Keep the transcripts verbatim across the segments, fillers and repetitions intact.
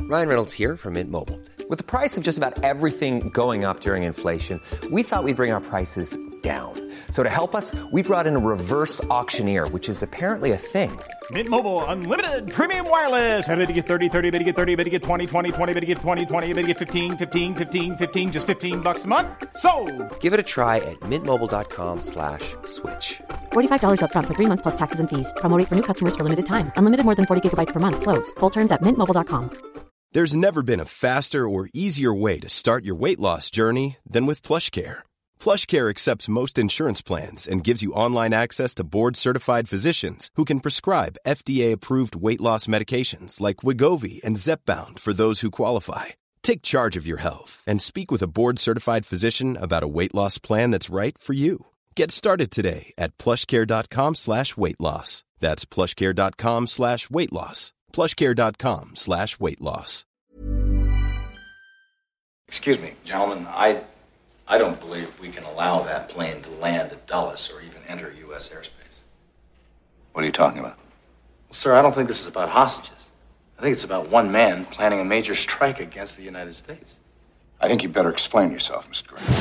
Ryan Reynolds here from Mint Mobile. With the price of just about everything going up during inflation, we thought we'd bring our prices down. So to help us, we brought in a reverse auctioneer, which is apparently a thing. Mint Mobile Unlimited Premium Wireless. How to get thirty, thirty, how to get thirty, how to get twenty, twenty, twenty, how to get twenty, twenty, how to get fifteen, fifteen, fifteen, fifteen, just fifteen bucks a month? Sold! Give it a try at mintmobile.com slash switch. forty-five dollars up front for three months plus taxes and fees. Promo rate for new customers for limited time. Unlimited more than forty gigabytes per month. Slows full terms at mint mobile dot com. There's never been a faster or easier way to start your weight loss journey than with PlushCare. PlushCare accepts most insurance plans and gives you online access to board-certified physicians who can prescribe F D A-approved weight loss medications like Wegovy and Zepbound for those who qualify. Take charge of your health and speak with a board-certified physician about a weight loss plan that's right for you. Get started today at plushcare.com slash weight loss. That's plushcare.com slash weight loss. plushcare.com slash weight loss. Excuse me, gentlemen, I I don't believe we can allow that plane to land at Dulles or even enter U S airspace. What are you talking about? Well, sir, I don't think this is about hostages. I think it's about one man planning a major strike against the United States. I think you better explain yourself, Mister Grant.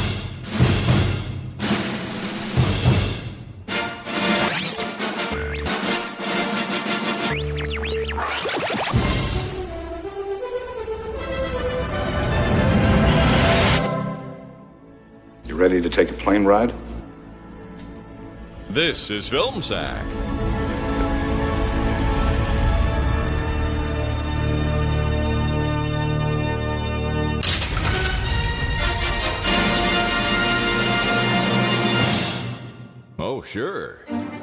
Ready to take a plane ride? This is Film Sack. Oh, sure.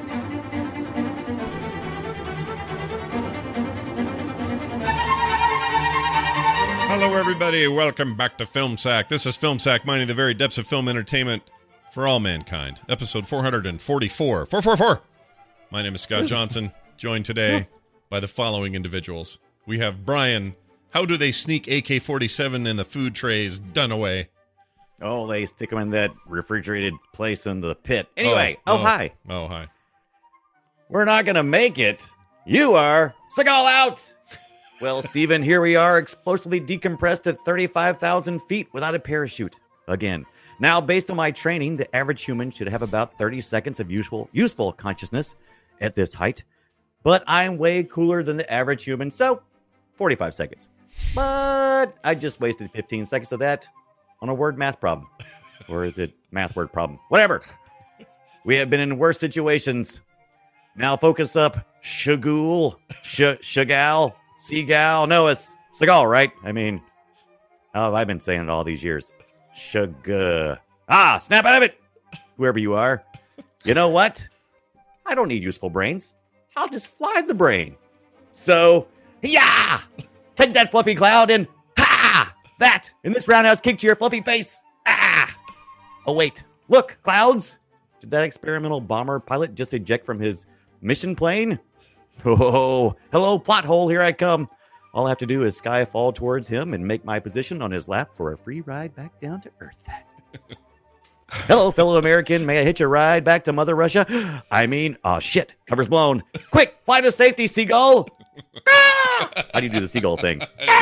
Hello, everybody. Welcome back to Film Sack. This is Film Sack, mining the very depths of film entertainment for all mankind. Episode four forty-four. four forty-four. My name is Scott Johnson, joined today by the following individuals. We have Brian. How do they sneak A K forty-seven in the food trays Dunaway? Oh, they stick them in that refrigerated place in the pit. Anyway, oh, oh, oh hi. Oh, hi. We're not going to make it. You are. Seagal out! Well, Steven, here we are, explosively decompressed at thirty-five thousand feet without a parachute. Again. Now, based on my training, the average human should have about thirty seconds of useful, useful consciousness at this height. But I'm way cooler than the average human, so forty-five seconds. But I just wasted fifteen seconds of that on a word math problem. Or is it math word problem? Whatever. We have been in worse situations. Now focus up, Shagul, Sh- Shagal. Seagal, no, it's Seagal, right? I mean, how have I been saying it all these years? Sugar. Ah, snap out of it, whoever you are. You know what? I don't need useful brains. I'll just fly the brain. So, yeah, take that fluffy cloud and ha! That in this roundhouse kick to your fluffy face. Ah! Oh, wait. Look, clouds. Did that experimental bomber pilot just eject from his mission plane? Oh, hello, plot hole, here I come. All I have to do is sky fall towards him and make my position on his lap for a free ride back down to Earth. Hello, fellow American. May I hitch a ride back to Mother Russia? I mean, oh, shit. Cover's blown. Quick, fly to safety, seagull. Ah! How do you do the seagull thing?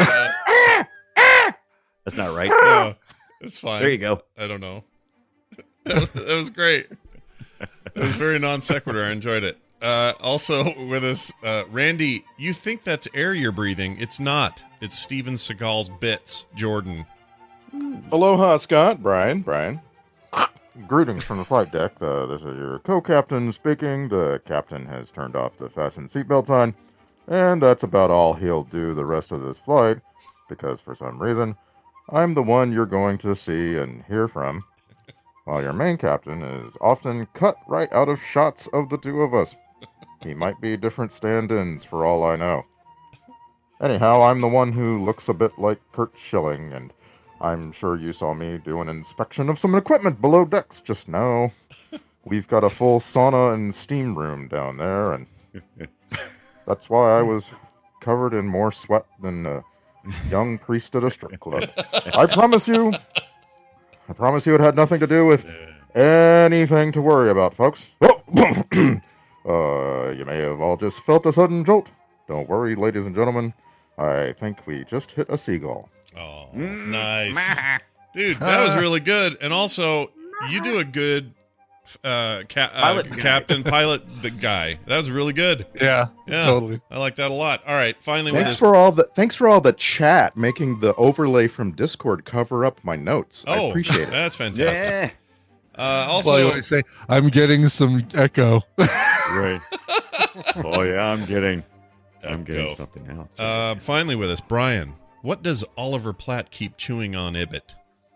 That's not right. No, it's fine. There you go. I don't know. That was great. It was very non sequitur. I enjoyed it. Uh, also with us, uh, Randy, you think that's air you're breathing. It's not. It's Steven Seagal's bits, Jordan. Aloha, Scott. Brian. Brian. Greetings from the flight deck. Uh, this is your co-captain speaking. The captain has turned off the fasten seatbelt sign, and that's about all he'll do the rest of this flight, because for some reason, I'm the one you're going to see and hear from, while your main captain is often cut right out of shots of the two of us. He might be different stand-ins for all I know. Anyhow, I'm the one who looks a bit like Kurt Schilling, and I'm sure you saw me do an inspection of some equipment below decks just now. We've got a full sauna and steam room down there, and that's why I was covered in more sweat than a young priest at a strip club. I promise you, I promise you it had nothing to do with anything to worry about, folks. Oh! Uh, you may have all just felt a sudden jolt. Don't worry, ladies and gentlemen. I think we just hit a seagull. Oh, nice. Dude, that was really good. And also, you do a good uh, ca- uh Pilot captain, pilot the guy. That was really good. Yeah, Yeah, totally. I like that a lot. All right, finally with Thanks this. for all the thanks for all the chat making the overlay from Discord cover up my notes. I Oh, appreciate it. that's fantastic. Yeah. Uh, Well, also, you always say, I'm getting some echo. Right. Oh yeah, I'm getting. I'm getting Echo. something else. uh, finally with us, Brian. What does Oliver Platt keep chewing on Ibit?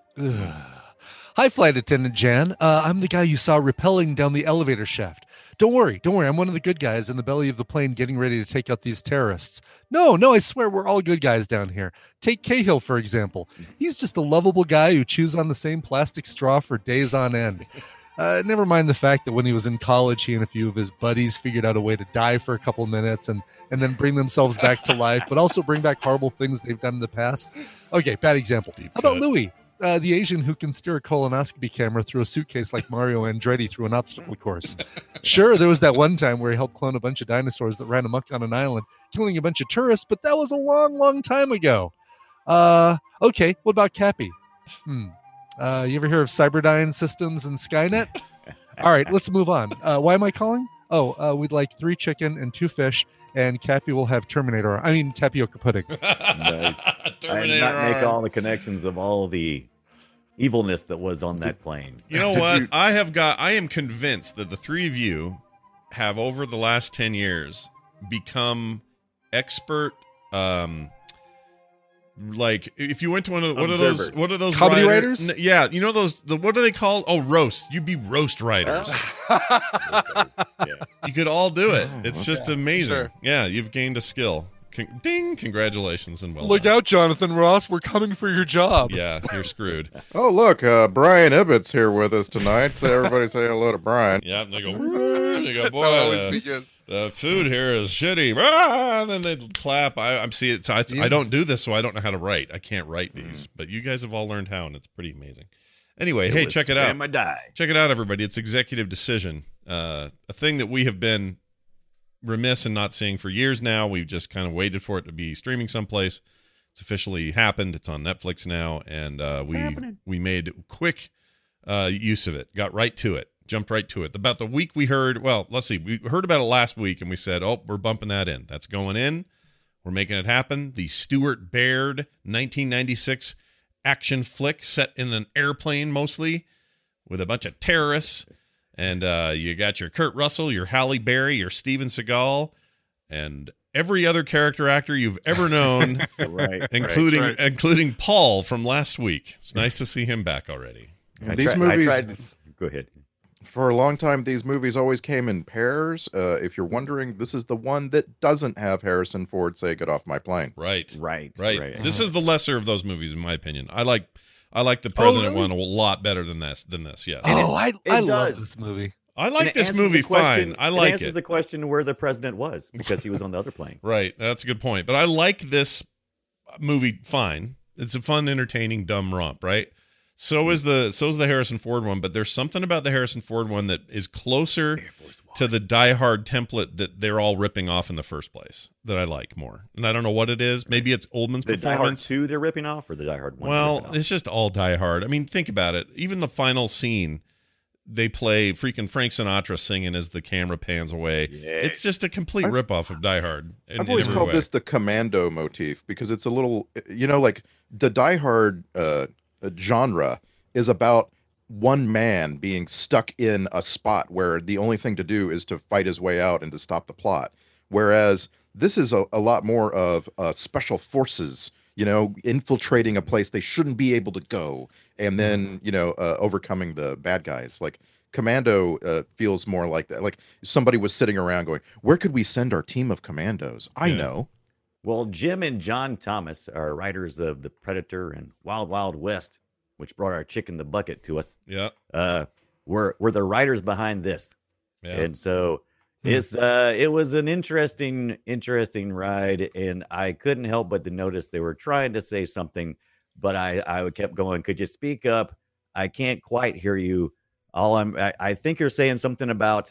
Hi, flight attendant Jan. Uh, I'm the guy you saw rappelling down the elevator shaft. Don't worry, don't worry. I'm one of the good guys in the belly of the plane getting ready to take out these terrorists. No, no, I swear we're all good guys down here. Take Cahill, for example. He's just a lovable guy who chews on the same plastic straw for days on end. Uh, never mind the fact that when he was in college, he and a few of his buddies figured out a way to die for a couple minutes and, and then bring themselves back to life, but also bring back horrible things they've done in the past. Okay, bad example. Deep How about cut. Louis? Uh, the Asian who can steer a colonoscopy camera through a suitcase like Mario Andretti through an obstacle course. Sure, there was that one time where he helped clone a bunch of dinosaurs that ran amok on an island, killing a bunch of tourists, but that was a long, long time ago. Uh, okay, what about Cappy? Hmm. Uh, you ever hear of Cyberdyne Systems and Skynet? All right, let's move on. Uh, why am I calling? Oh, uh, we'd like three chicken and two fish, and Cappy will have Terminator. I mean, tapioca pudding. Nice. I did Terminator not make arm. all the connections of all the evilness that was on that plane. You know what? I have got. I am convinced that the three of you have, over the last ten years, become expert. Um, like if you went to one of what are those? Observers. What are those Comedy writer- writers? N- yeah, you know those. The, what are they called? Oh, roast. You'd be roast writers. Yeah. You could all do it. Oh, It's okay. just amazing. Sure. Yeah, you've gained a skill. Con- ding! Congratulations and well Look done. out, Jonathan Ross. We're coming for your job. Yeah, you're screwed. Oh, look, uh, Brian Ibbott's here with us tonight. So everybody say hello to Brian. Yeah, they go. "Woo," they go, That's boy. how it always uh, begins. the food here is shitty. Ah, and then they clap. I, I'm see it. I, I don't do this, so I don't know how to write. I can't write these, but you guys have all learned how, and it's pretty amazing. Anyway, hey, was check it out. Spam or die. Check it out, everybody. It's Executive Decision, uh, a thing that we have been remiss in not seeing for years now. We've just kind of waited for it to be streaming someplace. It's officially happened. It's on Netflix now, and uh, we happening. we made quick uh, use of it. Got right to it. Jumped right to it. About the week we heard, well, let's see, we heard about it last week, and we said, oh, we're bumping that in. That's going in. We're making it happen. The Stuart Baird nineteen ninety-six action flick set in an airplane mostly with a bunch of terrorists. And uh, you got your Kurt Russell, your Halle Berry, your Steven Seagal, and every other character actor you've ever known, Right. including right. including Paul from last week. It's nice to see him back already. I These tried- movies, I tried. Go ahead. for a long time, these movies always came in pairs. Uh, if you're wondering, this is the one that doesn't have Harrison Ford say, "Get off my plane." Right. Right. Right. This is the lesser of those movies, in my opinion. I like I like the President really? one a lot better than this. Than this, yes. Oh, I, it I love does. this movie. I And like it this answers movie the question- fine. I it like answers it. the question where the president was because he was on the other plane. Right. That's a good point. But I like this movie fine. It's a fun, entertaining, dumb romp, right? So is the so is the Harrison Ford one, but there's something about the Harrison Ford one that is closer to the Die Hard template that they're all ripping off in the first place that I like more. And I don't know what it is. Maybe it's Oldman's The Die Hard performance. two they're ripping off, or the Die Hard one? they're Well, ripping off? it's just all Die Hard. I mean, think about it. Even the final scene, they play freaking Frank Sinatra singing as the camera pans away. Yeah. It's just a complete I've- ripoff of Die Hard. In, I've in always every called way. this the commando motif because it's a little, you know, like the Die Hard uh, genre is about one man being stuck in a spot where the only thing to do is to fight his way out and to stop the plot. Whereas this is a, a lot more of uh, special forces, you know, infiltrating a place they shouldn't be able to go, and then, you know, uh, overcoming the bad guys. Like Commando uh, feels more like that. Like if somebody was sitting around going, where could we send our team of commandos? I Yeah. know. Well, Jim and John Thomas are writers of The Predator and Wild Wild West, which brought our chicken the bucket to us. Yeah. Uh, were were the writers behind this, Yeah. and so Hmm. it's uh, it was an interesting interesting ride, and I couldn't help but to notice they were trying to say something, but I I kept going. Could you speak up? I can't quite hear you. All I'm I, I think you're saying something about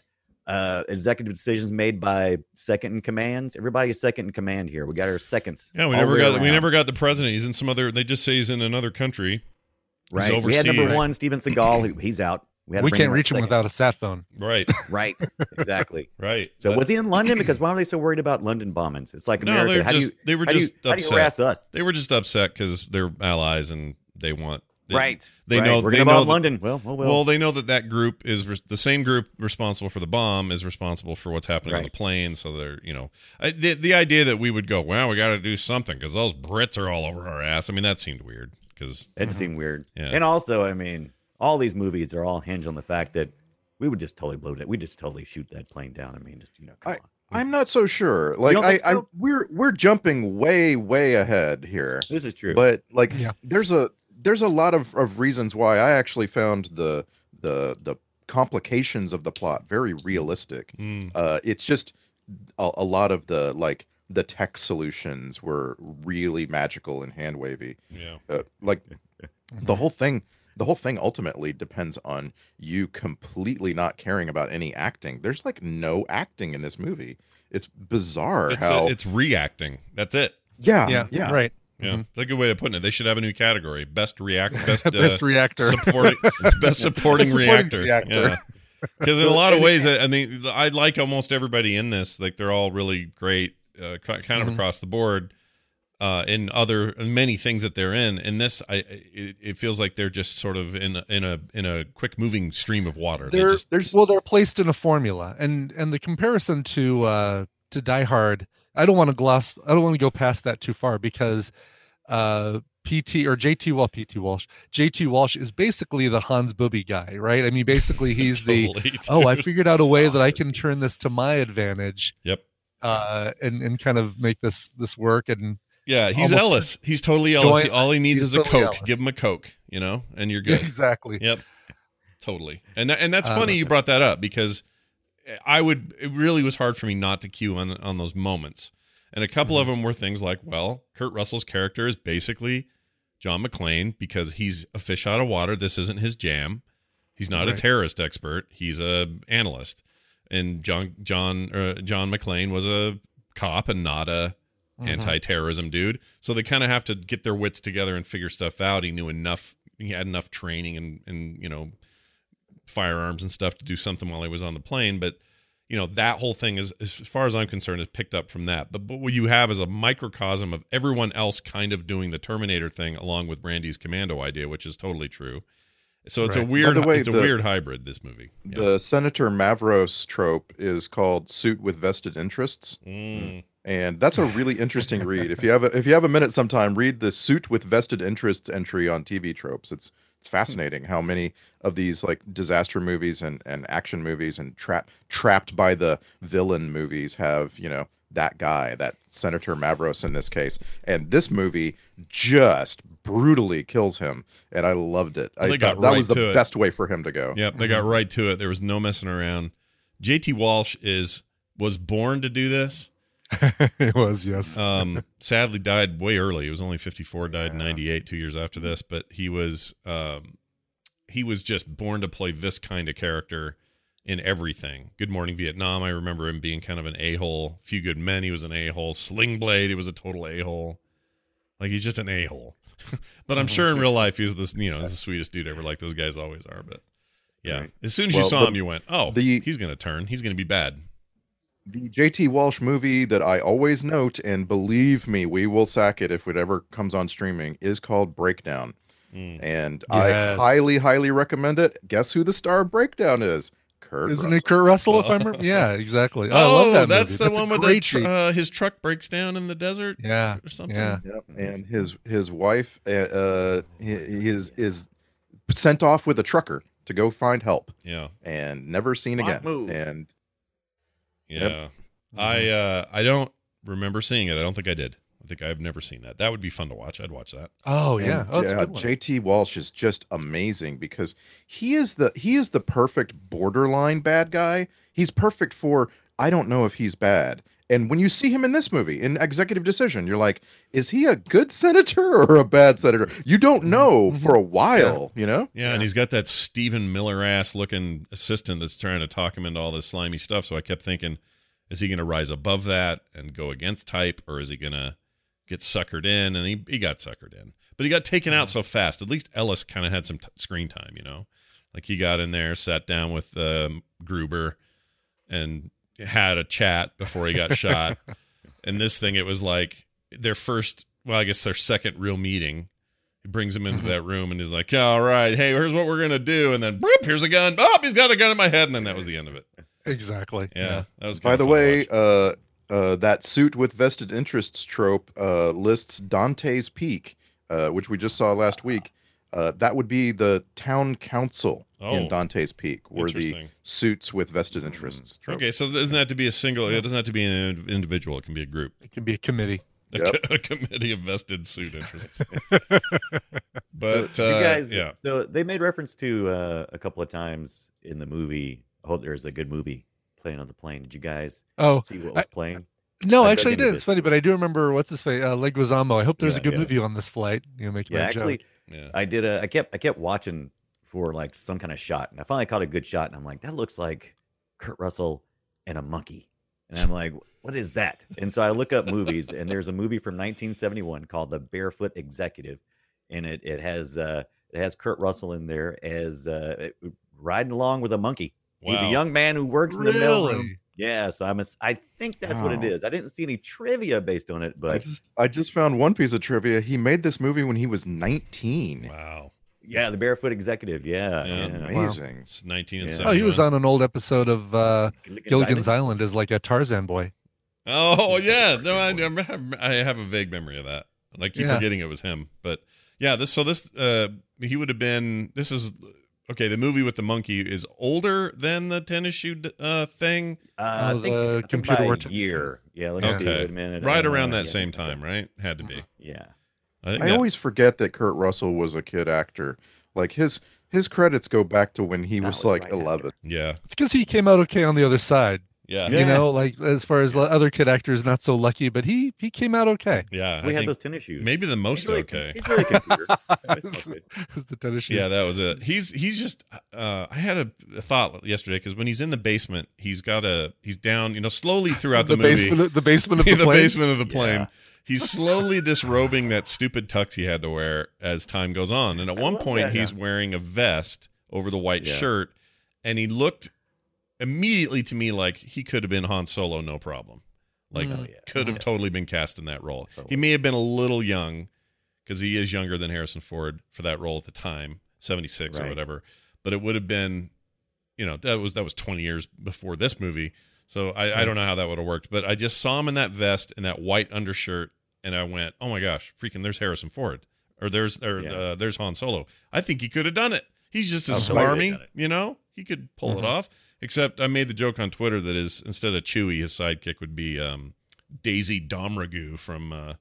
uh, executive decisions made by second in commands. Everybody's second in command here. We got our seconds. Yeah, we all never the way got around. we never got the president. He's in some other. They just say he's in another country. He's Right. We had number overseas. one, Steven Seagal. He- He's out. We, had to We bring can't in reach him second. without a sat phone. Right. Right. Exactly. Right. So But- was he in London? Because why are they so worried about London bombings? It's like No, America. they're how just do you, they were how do you- just how do you upset. harass us? They were just upset because they're allies and they want they, Right. They right. know We're they gonna know bomb that- London. Well, well, well. Well, they know that that group is res- the same group responsible for the bomb is responsible for what's happening on Right. the plane. So they're, you know, I, the the idea that we would go, well, we got to do something because those Brits are all over our ass. I mean, that seemed weird because It seemed weird. Yeah. And also, I mean, all these movies are all hinged on the fact that we would just totally blow it. We just totally shoot that plane down. I mean, just you know, come I, on. I'm not so sure. Like don't I, think I, so? we're we're jumping way way ahead here. This is true. But like, Yeah. there's a there's a lot of, of reasons why I actually found the the the complications of the plot very realistic. Mm. Uh, it's just a, a lot of the like the tech solutions were really magical and hand wavy. yeah, Uh, like the whole thing. The whole thing ultimately depends on you completely not caring about any acting. There's like no acting in this movie. It's bizarre it's how it's reacting. That's it. yeah Yeah, yeah right. Yeah, that's a good way of putting it. They should have a new category: best react, best, uh, Best reactor. supporting, best supporting, Supporting reactor. reactor. Yeah, because in a lot of ways, I mean, I like almost everybody in this. Like they're all really great, uh, ki- kind of Mhm. across the board. Uh, in other many things that they're in, in this, I it, it feels like they're just sort of in a, in a in a quick moving stream of water. They They're, just there's well, they're placed in a formula, and and the comparison to uh, to Die Hard, I don't want to gloss, I don't want to go past that too far because uh, P T or J T well P T Walsh, J T Walsh is basically the Hans Booby guy, right? I mean, basically he's Totally, the oh, I dude. figured out a way that I can turn this to my advantage, Yep. uh, and and kind of make this this work and. Yeah, he's Almost- Ellis. He's totally Ellis. Joy- All he needs he's is a totally Coke. Ellis. Give him a Coke, you know, and you're Yeah, good. exactly. Yep. Totally. And and that's Uh, funny you brought that up because I would it really was hard for me not to cue on on those moments. And a couple of them were things like, well, Kurt Russell's character is basically John McClane because he's a fish out of water. This isn't his jam. He's not a Right. terrorist expert. He's a analyst. And John John uh, John McClane was a cop and not a Mhm. anti-terrorism dude. So they kind of have to get their wits together and figure stuff out. He knew enough. He had enough training and, and, you know, firearms and stuff to do something while he was on the plane. But, you know, that whole thing is, as far as I'm concerned, is picked up from that. But, but what you have is a microcosm of everyone else kind of doing the Terminator thing along with Brandy's commando idea, which is totally true. So it's Right. a weird, By the way, it's a the- weird hybrid, this movie. Yeah. the Senator Mavros trope is called suit with vested interests. Mm. And that's a really interesting read. If you have a, if you have a minute sometime, read the suit with vested interests entry on T V tropes. It's it's fascinating how many of these like disaster movies and, and action movies and trap trapped by the villain movies have, you know, that guy, that Senator Mavros in this case. And this movie just brutally kills him. And I loved it. I They got thought that right was the to it. best way for him to go. Yep, they got right to it. There was no messing around. J T Walsh is was born to do this. It was, yes. Um, sadly died way early. He was only fifty-four, died in ninety-eight, two years after this. But he was um, he was just born to play this kind of character in everything. Good Morning Vietnam, I remember him being kind of an a-hole. Few Good Men, he was an a-hole. Sling Blade, he was a total a-hole. Like he's just an a-hole. But I'm sure in real life he was this, you know, he's the sweetest dude ever, like those guys always are. But yeah, Right. as soon as you Well, saw the- him, you went, oh, the- he's gonna turn. He's gonna be bad. The J T Walsh movie that I always note, and believe me, we will sack it if it ever comes on streaming, is called Breakdown. Mm. And Yes. I highly, highly recommend it. Guess who the star of Breakdown is? Kurt Isn't Russell. it Kurt Russell? If I remember, yeah, exactly. Oh, I Oh, love that that's movie. the That's a one with the great tr- beat. uh, his truck breaks down in the desert yeah, or something. yeah. Yep. And his his wife uh, uh, he- is is sent off with a trucker to go find help Yeah. and never seen Smart again. move. And Yeah. I uh I don't remember seeing it. I don't think I did. I think I've never seen that. That would be fun to watch. I'd watch that. Oh yeah. And, Oh, it's a yeah, good one. J T Walsh is just amazing because he is the he is the perfect borderline bad guy. He's perfect for I don't know if he's bad, And when you see him in this movie, in Executive Decision, you're like, is he a good senator or a bad senator? You don't know for a while, yeah. you know? Yeah, and he's got that Stephen Miller-ass looking assistant that's trying to talk him into all this slimy stuff. So I kept thinking, is he going to rise above that and go against type, or is he going to get suckered in? And he, he got suckered in. But he got taken out so fast. At least Ellis kind of had some t- screen time, you know? Like he got in there, sat down with um, Gruber, and had a chat before he got shot. And this thing, it was like their first, well, I guess their second real meeting. He brings him into mm-hmm. that room and he's like, all right, hey, here's what we're going to do. And then, boop, here's a gun. Oh, he's got a gun in my head. And then that was the end of it. Exactly. Yeah. yeah. That was By the way, uh, uh, that suit with vested interests trope uh, lists Dante's Peak, uh, which we just saw last week. Uh, that would be the town council oh, in Dante's Peak, were the suits with vested interests. Trope. Okay, so it doesn't have to be a single, it doesn't have to be an individual, it can be a group. It can be a committee. A, yep. co- a committee of vested suit interests. But, so, uh, you guys, yeah. So they made reference to uh, a couple of times in the movie, I hope there's a good movie playing on the plane. Did you guys oh, see what was I, playing? No, I actually I did. It's funny, but I do remember, what's his face, uh, Leguizamo. I hope there's yeah, a good yeah. movie on this flight. You know, making yeah, that actually, joke. Yeah. I did a. I kept. I kept watching for like some kind of shot, and I finally caught a good shot, and I'm like, that looks like Kurt Russell and a monkey, and I'm like, what is that? And so I look up movies, and there's a movie from nineteen seventy-one called The Barefoot Executive, and it it has uh, it has Kurt Russell in there as uh, riding along with a monkey. Wow. He's a young man who works really? in the mailroom. Yeah, so I'm. A, I think that's wow. what it is. I didn't see any trivia based on it, but I just, I just found one piece of trivia. He made this movie when he was nineteen. Wow. Yeah, The Barefoot Executive. Yeah, yeah. yeah. Amazing. Wow. It's nineteen and yeah. seventy-one. Oh, he was on an old episode of uh, Gilligan's, Gilligan's Island? Island as like a Tarzan boy. Oh yeah, no, I, I have a vague memory of that. And I keep yeah. forgetting it was him, but yeah, this so this uh, he would have been. This is. Okay, the movie with the monkey is older than the tennis shoe uh, thing. Uh, oh, I think, the I think computer by t- year. Yeah, let's see. Okay, Wait a minute. right uh, around that yeah, same time, right? Had to be. Yeah. I, think I that, always forget that Kurt Russell was a kid actor. Like his his credits go back to when he That was, was like right eleven. after. Yeah, It's because he came out okay on the other side. yeah, You know, like as far as other kid actors, not so lucky, but he he came out okay. yeah. We I had think those tennis shoes. maybe the most He's really, okay. He's really computer. It was the tennis shoes. Yeah, that was it. He's he's just. Uh, I had a, a thought yesterday because when he's in the basement, he's got a he's down. You know, slowly throughout the, the movie, basement, of- the basement of the, the plane. basement of the plane. Yeah. He's slowly disrobing that stupid tux he had to wear as time goes on. And at I one love point, that, he's yeah. wearing a vest over the white Yeah. shirt, and he looked immediately to me like he could have been Han Solo, no problem. Like, Oh, yeah. could have Yeah. totally been cast in that role. Totally. He may have been a little young because he is younger than Harrison Ford for that role at the time, seventy-six or Right. whatever. But it would have been, you know, that was that was twenty years before this movie. So I, I don't know how that would have worked. But I just saw him in that vest and that white undershirt, and I went, "Oh my gosh, freaking! There's Harrison Ford, or there's or Yeah. uh, there's Han Solo. I think he could have done it. He's just as Oh, totally smarmy, done it. you know. He could pull Mhm. it off. Except I made the joke on Twitter that is instead of Chewie, his sidekick would be um, Daisy Domragoo from uh,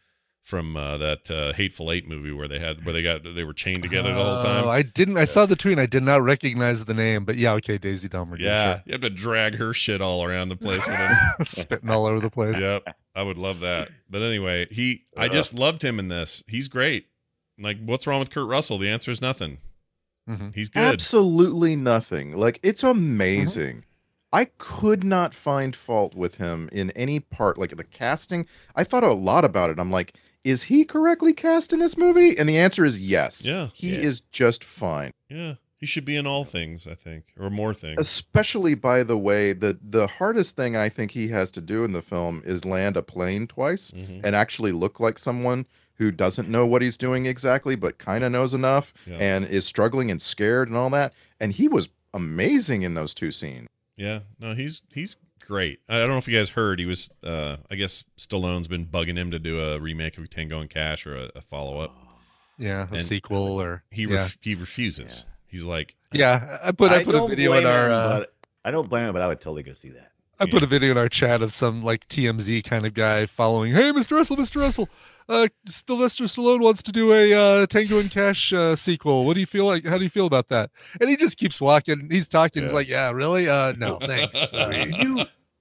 from uh, that uh, Hateful Eight movie where they had where they got they were chained together the whole time. Oh, I didn't. I saw the tweet. And I did not recognize the name, but yeah, okay, Daisy Domragoo. Yeah, sure. you have to drag her shit all around the place with him. Spitting all over the place. Yep, I would love that. But anyway, he, I just loved him in this. He's great. Like, what's wrong with Kurt Russell? The answer is nothing. Mm-hmm. He's good. Absolutely nothing. Like, it's amazing. Mm-hmm. I could not find fault with him in any part. Like, the casting, I thought a lot about it. I'm like, is he correctly cast in this movie? And the answer is yes. Yeah. He Yes. is just fine. Yeah, he should be in all things, I think, or more things. Especially, by the way, the the hardest thing I think he has to do in the film is land a plane twice Mhm. and actually look like someone who doesn't know what he's doing exactly, but kind of knows enough Yeah. and is struggling and scared and all that. And he was amazing in those two scenes. Yeah, no, he's he's great. I don't know if you guys heard, he was, uh, I guess Stallone's been bugging him to do a remake of Tango and Cash or a, a follow up. Yeah, a And sequel or He yeah. ref- he refuses. He's like, yeah. I put I put a don't video in blame our. him, Uh, but I don't blame him, but I would totally go see that. I put a video in our chat of some like T M Z kind of guy following. Hey, Mister Russell, Mister Russell, uh, Sylvester Stallone wants to do a uh, Tango and Cash uh, sequel. What do you feel like? How do you feel about that? And he just keeps walking. He's talking. Yeah. He's like, yeah, really? Uh, no, thanks. Uh, You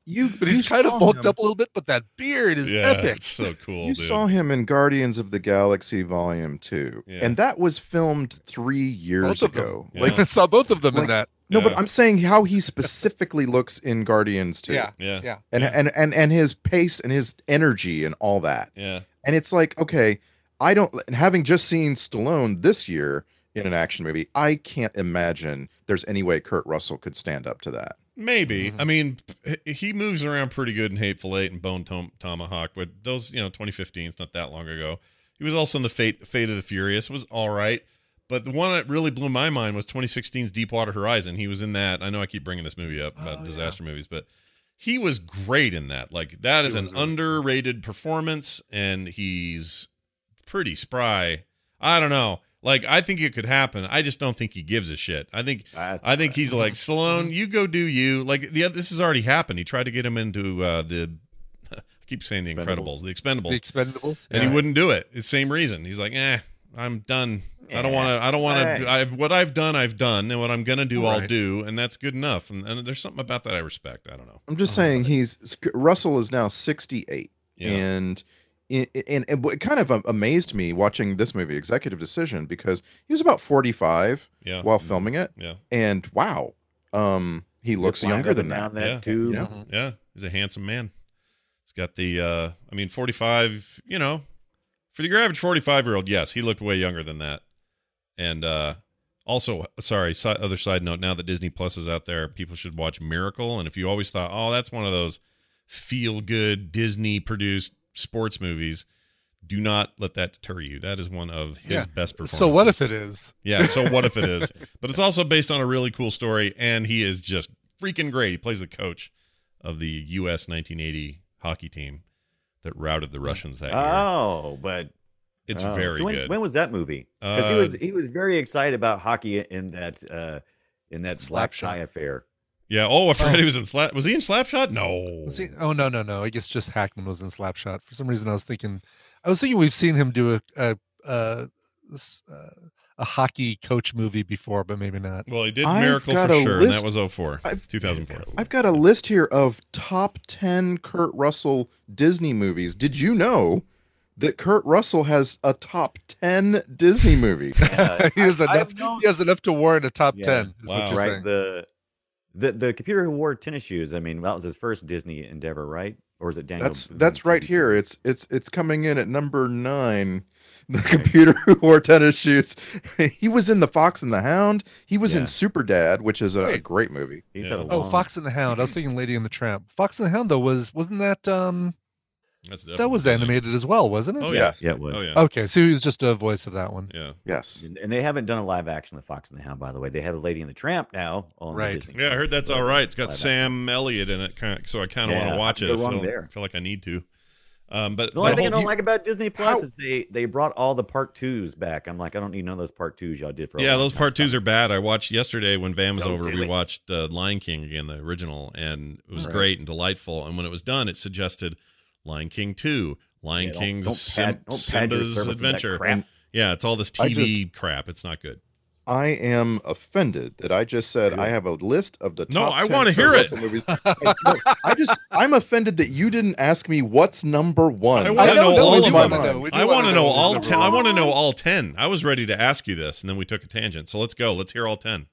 You, but he's you kind of saw bulked him. up a little bit, but that beard is Yeah, epic. it's so cool, You dude. saw him in Guardians of the Galaxy Volume Two, Yeah. and that was filmed three years Both of ago. them. Yeah. I saw both of them like- in that. No, Yeah. but I'm saying how he specifically looks in Guardians Two. Yeah, Yeah. yeah. and, Yeah. and and and his pace and his energy and all that. Yeah. And it's like, okay, I don't. And having just seen Stallone this year in an action movie, I can't imagine there's any way Kurt Russell could stand up to that. Maybe. Mm-hmm. I mean, h- he moves around pretty good in Hateful Eight and Bone Tom- Tomahawk, but those, you know, twenty fifteen, it's not that long ago. He was also in the Fate Fate of the Furious. It was all right. But the one that really blew my mind was twenty sixteen's Deepwater Horizon. He was in that. I know I keep bringing this movie up about Oh, disaster movies, but he was great in that. Like, that is He an was really underrated performance, and he's pretty spry. I don't know. Like, I think it could happen. I just don't think he gives a shit. I think That's I think he's like, Mm-hmm. Stallone, you go do you. Like, the this has already happened. He tried to get him into uh, the, I keep saying the Incredibles, the Expendables, The Expendables, and yeah. he wouldn't do it. The same reason. He's like, eh, I'm done. I don't want to. I don't want Hey. to. I've what I've done. I've done, and what I'm gonna do, I'll Right. do, and that's good enough. And, and there's something about that I respect. I don't know. I'm just saying he's Russell is now sixty-eight, Yeah. and it, and, and it kind of amazed me watching this movie, Executive Decision, because he was about forty-five Yeah. while filming it, Yeah. and wow, um, he looks Zip line younger up than and down that. that Yeah. tube. You know? Mm-hmm. Yeah, he's a handsome man. He's got the. uh I mean, forty-five. You know, for your average forty-five year old, yes, he looked way younger than that. And uh also, sorry, si- other side note, now that Disney Plus is out there, people should watch Miracle. And if you always thought, oh, that's one of those feel-good Disney-produced sports movies, do not let that deter you. That is one of his Yeah. best performances. So what if it is? Yeah, so what if it is? But it's also based on a really cool story, and he is just freaking great. He plays the coach of the U S nineteen eighty hockey team that routed the Russians that year. Oh, but It's oh. very so when, good. When was that movie? Because he Uh, was he was very excited about hockey in that uh, in that Slapshot Slapshot. affair. Yeah. Oh, I forgot Oh. he was in Slap. Was he in Slapshot? No. Was he? Oh no, no, no. I guess just Hackman was in Slapshot. For some reason, I was thinking, I was thinking we've seen him do a a a, this, uh, a hockey coach movie before, but maybe not. Well, he did I've Miracle got for a sure, and that list- was oh four, I've- two thousand four. I've got a list here of top ten Kurt Russell Disney movies. Did you know that Kurt Russell has a top ten Disney movie? Uh, he has I- enough. I've known- He has enough to warrant a top Yeah. ten. Is Wow. what you're right saying. the the the computer who wore tennis shoes. I mean, that was his first Disney endeavor, right? Or is it Daniel? That's Boone that's right T V here. series? It's it's it's coming in at number nine. The computer who wore tennis shoes. He was in The Fox and the Hound. He was in Yeah. Super Dad, which is a, a Wait. great movie. He's Yeah. had a Oh, long- Fox and the Hound. I was thinking Lady and the Tramp. Fox and the Hound though was wasn't that um That's that was definitely- animated as well, wasn't it? Oh, Yes. yeah. Yeah, it was. Oh, yeah. Okay, so he was just a voice of that one. Yeah. Yes. And and they haven't done a live action of Fox and the Hound, by the way. They have a Lady and the Tramp now on the Right. Disney Yeah, I Plus. heard that's all right. It's got Live Sam Elliott in it, kind of, so I kind of Yeah, want to watch I it. can I go wrong feel, there. feel like I need to. Um, but The only but thing I whole- don't like about Disney Plus How- is they they brought all the part twos back. I'm like, I don't need none of those part twos y'all did for. a yeah, long those time. part twos Stop. are bad. I watched yesterday when Van was Don't over. do We it. watched uh, Lion King again, the original, and it was All right. great and delightful. And when it was done, it suggested Lion King two, Lion Yeah, don't- King's don't Sim- pad- don't pad your Simba's service with that Adventure. crap. Yeah, it's all this I T V crap. It's not good. I am offended that I just said I have a list of the top No, I ten wanna Kurt hear it. Russell movies. I, no, I just I'm offended that you didn't ask me what's number one. I want to know, know no, all we of do them. wanna know. We do I wanna want to know know who's all number ten. I one. want to know all ten. I was ready to ask you this, and then we took a tangent. So let's go. Let's hear all ten.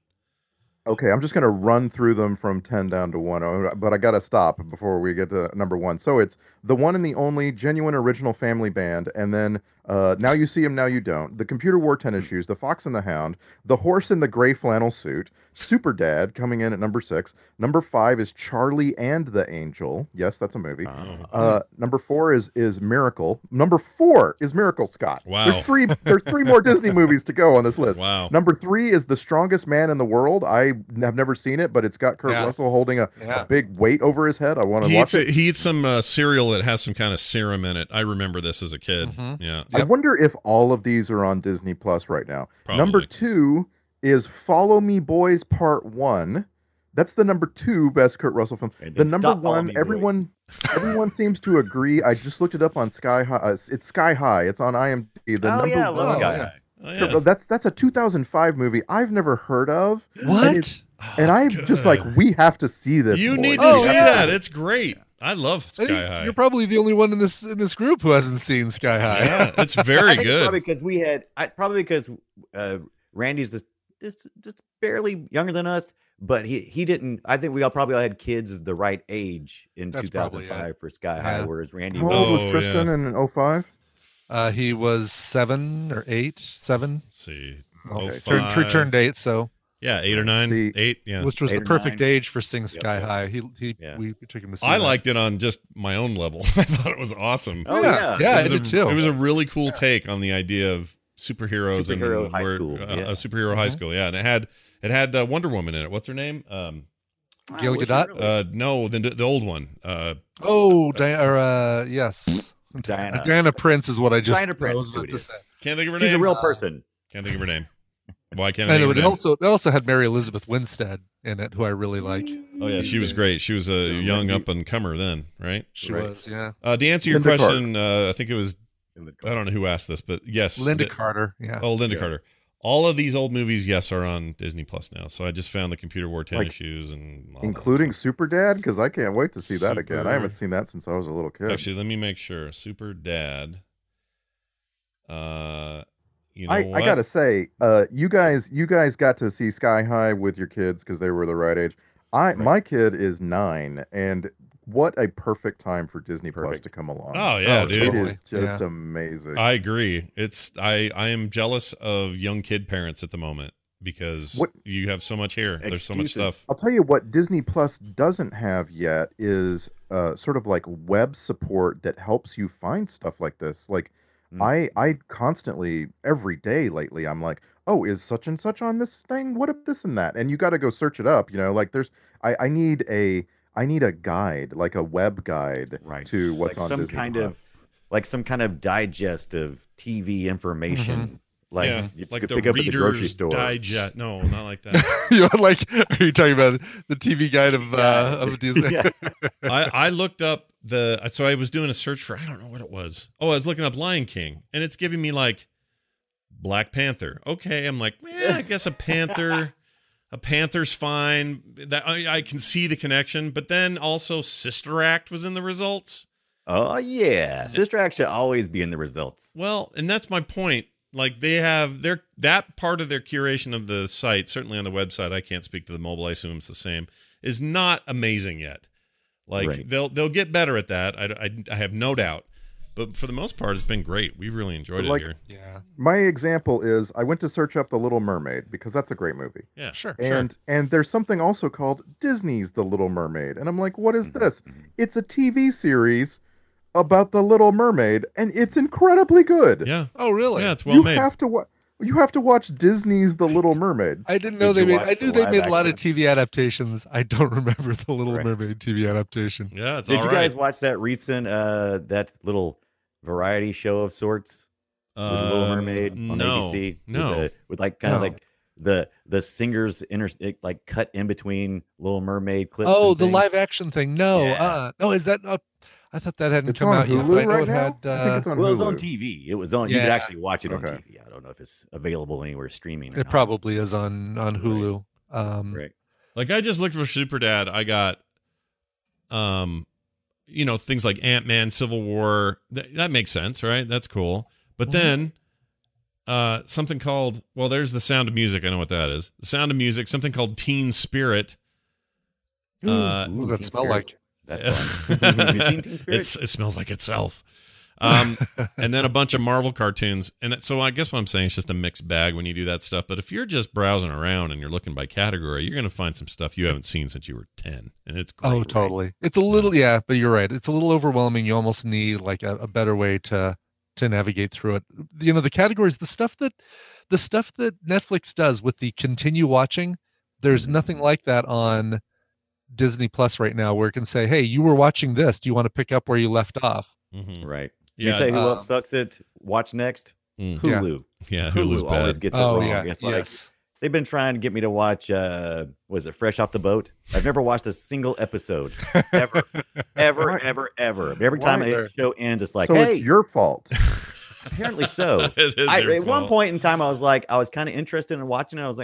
Okay, I'm just going to run through them from ten down to one, uh, but I got to stop before we get to number one. So it's the one and the only genuine original family band, and then uh, Now You See Him, Now You Don't, The Computer Wore Tennis Shoes, The Fox and the Hound, The Horse in the Gray Flannel Suit, Super Dad coming in at number six. Number five is Charlie and the Angel. Yes, that's a movie. Oh. Uh, number four is is Miracle. Number four is Miracle, Scott. Wow. There's three. There's three more Disney movies to go on this list. Wow. Number three is The Strongest Man in the World. I have never seen it, but it's got Kurt Yeah. Russell holding a, Yeah. a big weight over his head. I want to He watch eats, it. he eats some uh, cereal that has some kind of serum in it. I remember this as a kid. Mhm. Yeah. I wonder if all of these are on Disney Plus right now. Probably. Number two is Follow Me Boys Part One. That's the number two best Kurt Russell film. And The then number stop Follow one, Me Boys. everyone, everyone seems to agree. I just looked it up on Sky High. Uh, it's Sky High. It's on I M D B. The Oh number yeah, I one, love Sky yeah. High. Oh, yeah. That's that's a two thousand five movie I've never heard of. What? And it's, Oh, and I'm good. just like, we have to see this. You more. need to Oh, see yeah. that. It's great. I love I Sky think High. You're probably the only one in this in this group who hasn't seen Sky High. Yeah, it's I very think It's good. probably because we had, I, probably because uh, Randy's just, just just barely younger than us, but he he didn't. I think we all probably all had kids of the right age in That's two thousand five probably it. for Sky High, Yeah. whereas Randy How was. old was Oh, Tristan yeah. in oh five? Uh, he was seven or eight, seven. Let's see. Okay. Oh, Turned, five. turned eight, so Yeah, eight or nine. See- eight, yeah. which was Eight the or perfect nine. age for Sing Sky yep. High. He he Yeah. we took him to see. I that. liked it on just my own level. I thought it was awesome. Oh, yeah, yeah. yeah, it I was did a, too. It was a really cool take on the idea of superheroes Superhero and high where- school, uh, yeah. a superhero high Mhm. school. Yeah, and it had it had uh, Wonder Woman in it. What's her name? Um, Gal was it Gadot? really? uh, no, the the old one. Uh, Oh, Di- or, uh, yes, Diana. Diana Prince is what I just Diana Prince, I was is who about it to is. say. can't think of her She's name. a real person. Can't think of her name. Why can't I I think know, of but her it name? also it also had Mary Elizabeth Winstead in it, who I really like. Oh yeah, she was great. She was a So young Lindsay- up and comer then, right? She Right. was, yeah. Uh, to answer your Linda question, uh, I think it was I don't know who asked this, but yes, Linda the- Carter, yeah. Oh, Linda Yeah. Carter. All of these old movies, yes, are on Disney Plus now. So I just found the Computer Wore tennis Like, shoes and all that Including stuff. Super Dad, because I can't wait to see that again. Super- I haven't seen that since I was a little kid. Actually, let me make sure. Super Dad. Uh, you know I, what? I gotta say, uh, you guys, you guys got to see Sky High with your kids because they were the right age. I, my kid is nine, and what a perfect time for Disney Plus Perfect. to come along. Oh yeah, Oh, dude. It totally. is just Yeah. amazing. I agree. It's I I am jealous of young kid parents at the moment because What- you have so much here. There's so much Excuses. stuff. I'll tell you what Disney Plus doesn't have yet is uh, sort of like web support that helps you find stuff like this. Like Mm. I I constantly every day lately I'm like, oh, is such and such on this thing? What if this and that? And you got to go search it up. You know, like there's I I need a I need a guide, like a web guide Right. to what's like on some Disney kind Plus. of like some kind of digest of T V information. Like yeah, you like could the pick up at the grocery Reader's store. Digest. No, not like that. you know, like, are you talking about the T V guide of uh, of Disney? Yeah. I, I looked up the so I was doing a search for I don't know what it was. Oh, I was looking up Lion King, and it's giving me like Black Panther. Okay, I'm like, yeah, I guess a panther, a panther's fine. That I, I can see the connection, but then also Sister Act was in the results. Oh yeah, Sister Act should always be in the results. Well, and that's my point. Like they have their that part of their curation of the site, certainly on the website. I can't speak to the mobile. I assume it's the same. Is not amazing yet. Like Right. they'll they'll get better at that. I, I, I have no doubt. But for the most part, it's been great. We've really enjoyed Like- it here. Yeah, My example is I went to search up The Little Mermaid because that's a great movie. Yeah, sure. And and there's something also called Disney's The Little Mermaid. And I'm like, what is Mm-hmm. this? It's a T V series about the Little Mermaid, and it's incredibly good. Yeah. Oh, really? Yeah, it's well you made. have to wa- you have to watch Disney's The Little Mermaid. I didn't know Did they you made. watch I knew the they made a lot live of T V adaptations. I don't remember the Little Right. Mermaid T V adaptation. Yeah, it's Did all you right. guys watch that recent uh that little variety show of sorts with the Little Um, Mermaid on no, A B C? no. with, the, with like kind of No. like the the singers inter like cut in between Little Mermaid clips. Oh, and the things? live action thing. No, Yeah. uh, no, is that? Uh, I thought that hadn't It's come on out yet. Hulu But I know right it now? had. I Uh, think it's on Well, it was Hulu. on T V. It was on. You could Yeah. actually watch it on Okay. T V. I don't know if it's available anywhere streaming. Or it not. probably is on on Hulu. Um, Right. Like I just looked for Super Dad. I got, um, you know, things like Ant-Man, Civil War. That, that makes sense, right? That's cool. But Mhm. then, uh, something called well, there's The Sound of Music. I know what that is. The Sound of Music. Something called Teen Spirit. Uh, what does that Teen smell Spirit. like? That's fun. Have you seen Teen Spirit? It's it smells like itself. Um, and then a bunch of Marvel cartoons. And it- so I guess what I'm saying is just a mixed bag when you do that stuff. But if you're just browsing around and you're looking by category, you're going to find some stuff you haven't seen since you were ten. And it's great. Oh, totally. It's a little, yeah, but you're right. It's a little overwhelming. You almost need like a, a better way to to navigate through it. You know, the categories, the stuff that the stuff that Netflix does with the continue watching. There's nothing like that on Disney Plus right now, where it can say, "Hey, you were watching this. Do you want to pick up where you left off?" Mhm. Right. Yeah. Can I tell you who um, else sucks it? Watch next. Mm. Yeah. Hulu. Yeah, Hulu Hulu's always bad. gets it Oh wrong. yeah, It's like yes. they've been trying to get me to watch. uh Was it Fresh Off the Boat? I've never watched a single episode ever, ever, ever, ever. Every time Why? a show ends, it's like, so hey, it's your fault. apparently so. It is I, your at one fault. point in time, I was like, I was kind of interested in watching it. I was like,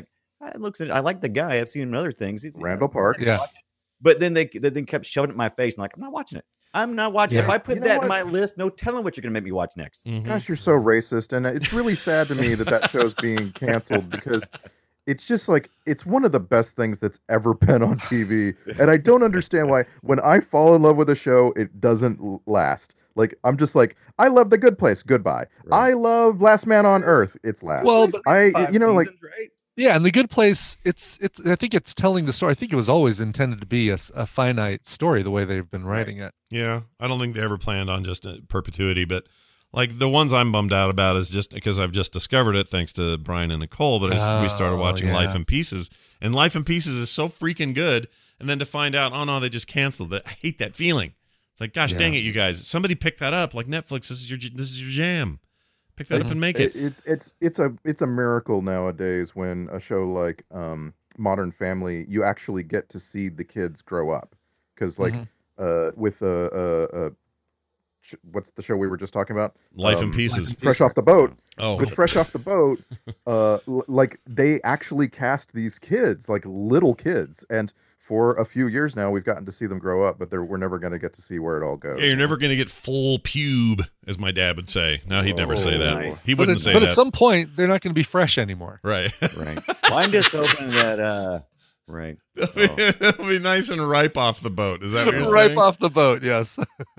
I looks at, I like the guy. I've seen him in other things. He's Randall Park. Yeah. But then they, they then kept shoving it in my face. And like, I'm not watching it. I'm not watching. Yeah. If I put You know that what? in my list, no telling what you're going to make me watch next. Mhm. Gosh, you're so racist, and it's really sad to me that that show's being canceled because it's just like it's one of the best things that's ever been on T V, and I don't understand why when I fall in love with a show, it doesn't l- last. Like I'm just like I love The Good Place. Goodbye. Right. I love Last Man on Earth. It's last. Well, I Five you know like seasons, right? Yeah, and The Good Place, it's it's. I think it's telling the story. I think it was always intended to be a, s- a finite story, the way they've been writing it. Yeah, I don't think they ever planned on just a perpetuity, but like the ones I'm bummed out about is just because I've just discovered it thanks to Brian and Nicole. But I, we started Oh, watching yeah. Life in Pieces, and Life in Pieces is so freaking good. And then to find out, oh no, they just canceled it. I hate that feeling. It's like, gosh Yeah. dang it, you guys! Somebody pick that up. Like Netflix, this is your this is your jam. Pick that up and make it. it, it it's it's a it's a miracle nowadays when a show like um, Modern Family you actually get to see the kids grow up because like Mhm. uh, with a, a, a sh- what's the show we were just talking about? Life in Um, Pieces. Fresh off the boat. Oh, With Fresh off the boat, uh, l- like they actually cast these kids like little kids, and for a few years now we've gotten to see them grow up, but they're, we're never going to get to see where it all goes. yeah, you're never gonna get full pube, as my dad would say. No, he'd never say Oh, that. nice. He But, wouldn't at, say but that. at some point, they're not going to be fresh anymore. Right. Right. Well, I'm just hoping that. Uh, right. It'll be, Oh. it'll be nice and ripe off the boat. Is that what you're Right saying? off the boat, yes.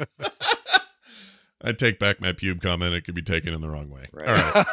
I take back my pube comment. It could be taken in the wrong way. Right. All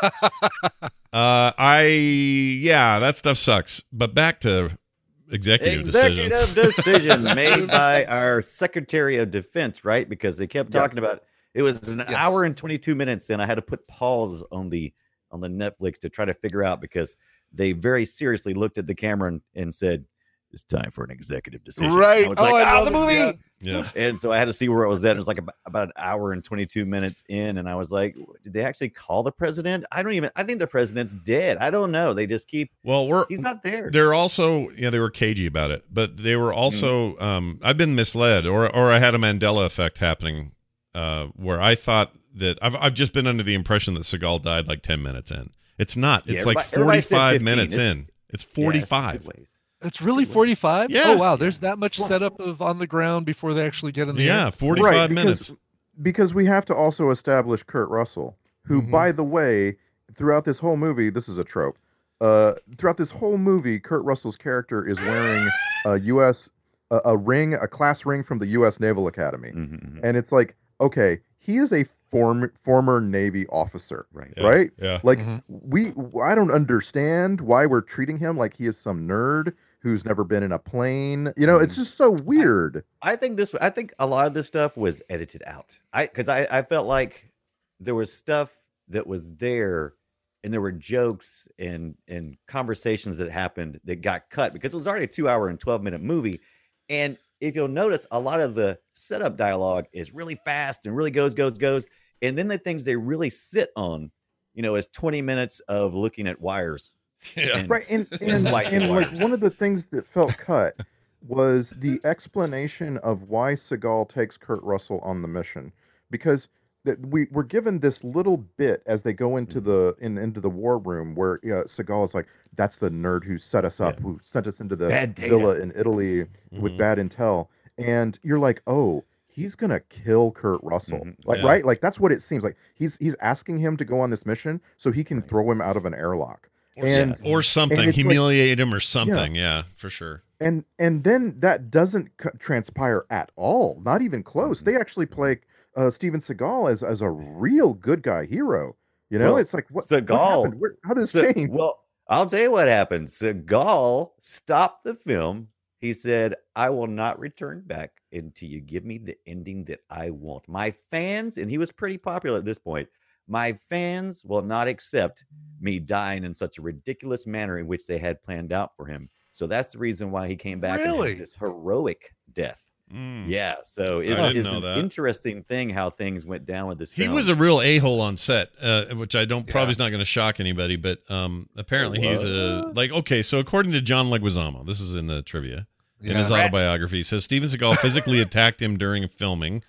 right. uh, I yeah, that stuff sucks. But back to executive, Executive decisions. decision made by our Secretary of Defense, right? Because they kept talking Yes. about it was an Yes. hour and twenty-two minutes, and I had to put pause on the on the Netflix to try to figure out because they very seriously looked at the camera and, and said, "It's time for an executive decision." Right. I was Oh, like, I "Ah, love the it, movie." yeah. Yeah. And so I had to see where it was at. It was like about, about an hour and twenty-two minutes in, and I was like, "Did they actually call the president?" I don't even. I think the president's dead. I don't know. They just keep. Well, we're He's not there. they're also yeah, they were cagey about it, but they were also um I've been misled or or I had a Mandela effect happening uh where I thought that I've I've just been under the impression that Seagal died like ten minutes in. It's not. It's Yeah, like everybody- everybody said forty-five fifteen. minutes It's- in. It's Yeah, it's forty-five. good ways. It's really forty-five? Yeah. Oh, wow. There's that much setup of on the ground before they actually get in the Yeah, air? forty-five Right, because- minutes. because we have to also establish Kurt Russell, who, Mhm. by the way, throughout this whole movie, this is a trope. Uh, throughout this whole movie, Kurt Russell's character is wearing a U S a, a ring, a class ring from the U S Naval Academy, Mhm, mhm. and it's like, okay, he is a form, former Navy officer, Right. Yeah, right? Yeah. Like Mhm. we, I don't understand why we're treating him like he is some nerd who's never been in a plane. You know, it's just so weird. I think this. I think a lot of this stuff was edited out. I because I, I felt like there was stuff that was there, and there were jokes and and conversations that happened that got cut because it was already a two hour and twelve minute movie. And if you'll notice, a lot of the setup dialogue is really fast and really goes goes goes, and then the things they really sit on, you know, is twenty minutes of looking at wires. Yeah. And- Right, and and, splicing and like wires. one of the things that felt cut was the explanation of why Seagal takes Kurt Russell on the mission, because that we were given this little bit as they go into the in into the war room where uh, Seagal is like, "That's the nerd who set us up, Yeah. who sent us into the Bad data. villa in Italy with Mhm. bad intel," and you're like, "Oh." He's gonna kill Kurt Russell, Mhm. like Yeah. right? Like that's what it seems like. He's he's asking him to go on this mission so he can throw him out of an airlock. Or, And- or something. and it's like- Humiliate him or something. Yeah, for sure. and and then that doesn't c- transpire at all, not even close. Mhm. They actually play uh, Steven Seagal as as a real good guy hero. You know, Well, it's like what, what Seagal- happened? Where, how does So- this change? Well, I'll tell you what happened. Seagal stopped the film. He said, "I will not return back until you give me the ending that I want. My fans," and he was pretty popular at this point, "my fans will not accept me dying in such a ridiculous manner in which they had planned out for him." So that's the reason why he came back and Really? had this heroic death. Mm. Yeah. So it's, didn't it's know an that. interesting thing how things went down with this He film. was a real a-hole on set, uh, which I don't probably Yeah. is not going to shock anybody, but um, apparently It he's a like okay. So according to John Leguizamo, this is in the trivia in Yeah. his autobiography, he says Steven Seagal physically attacked him during filming.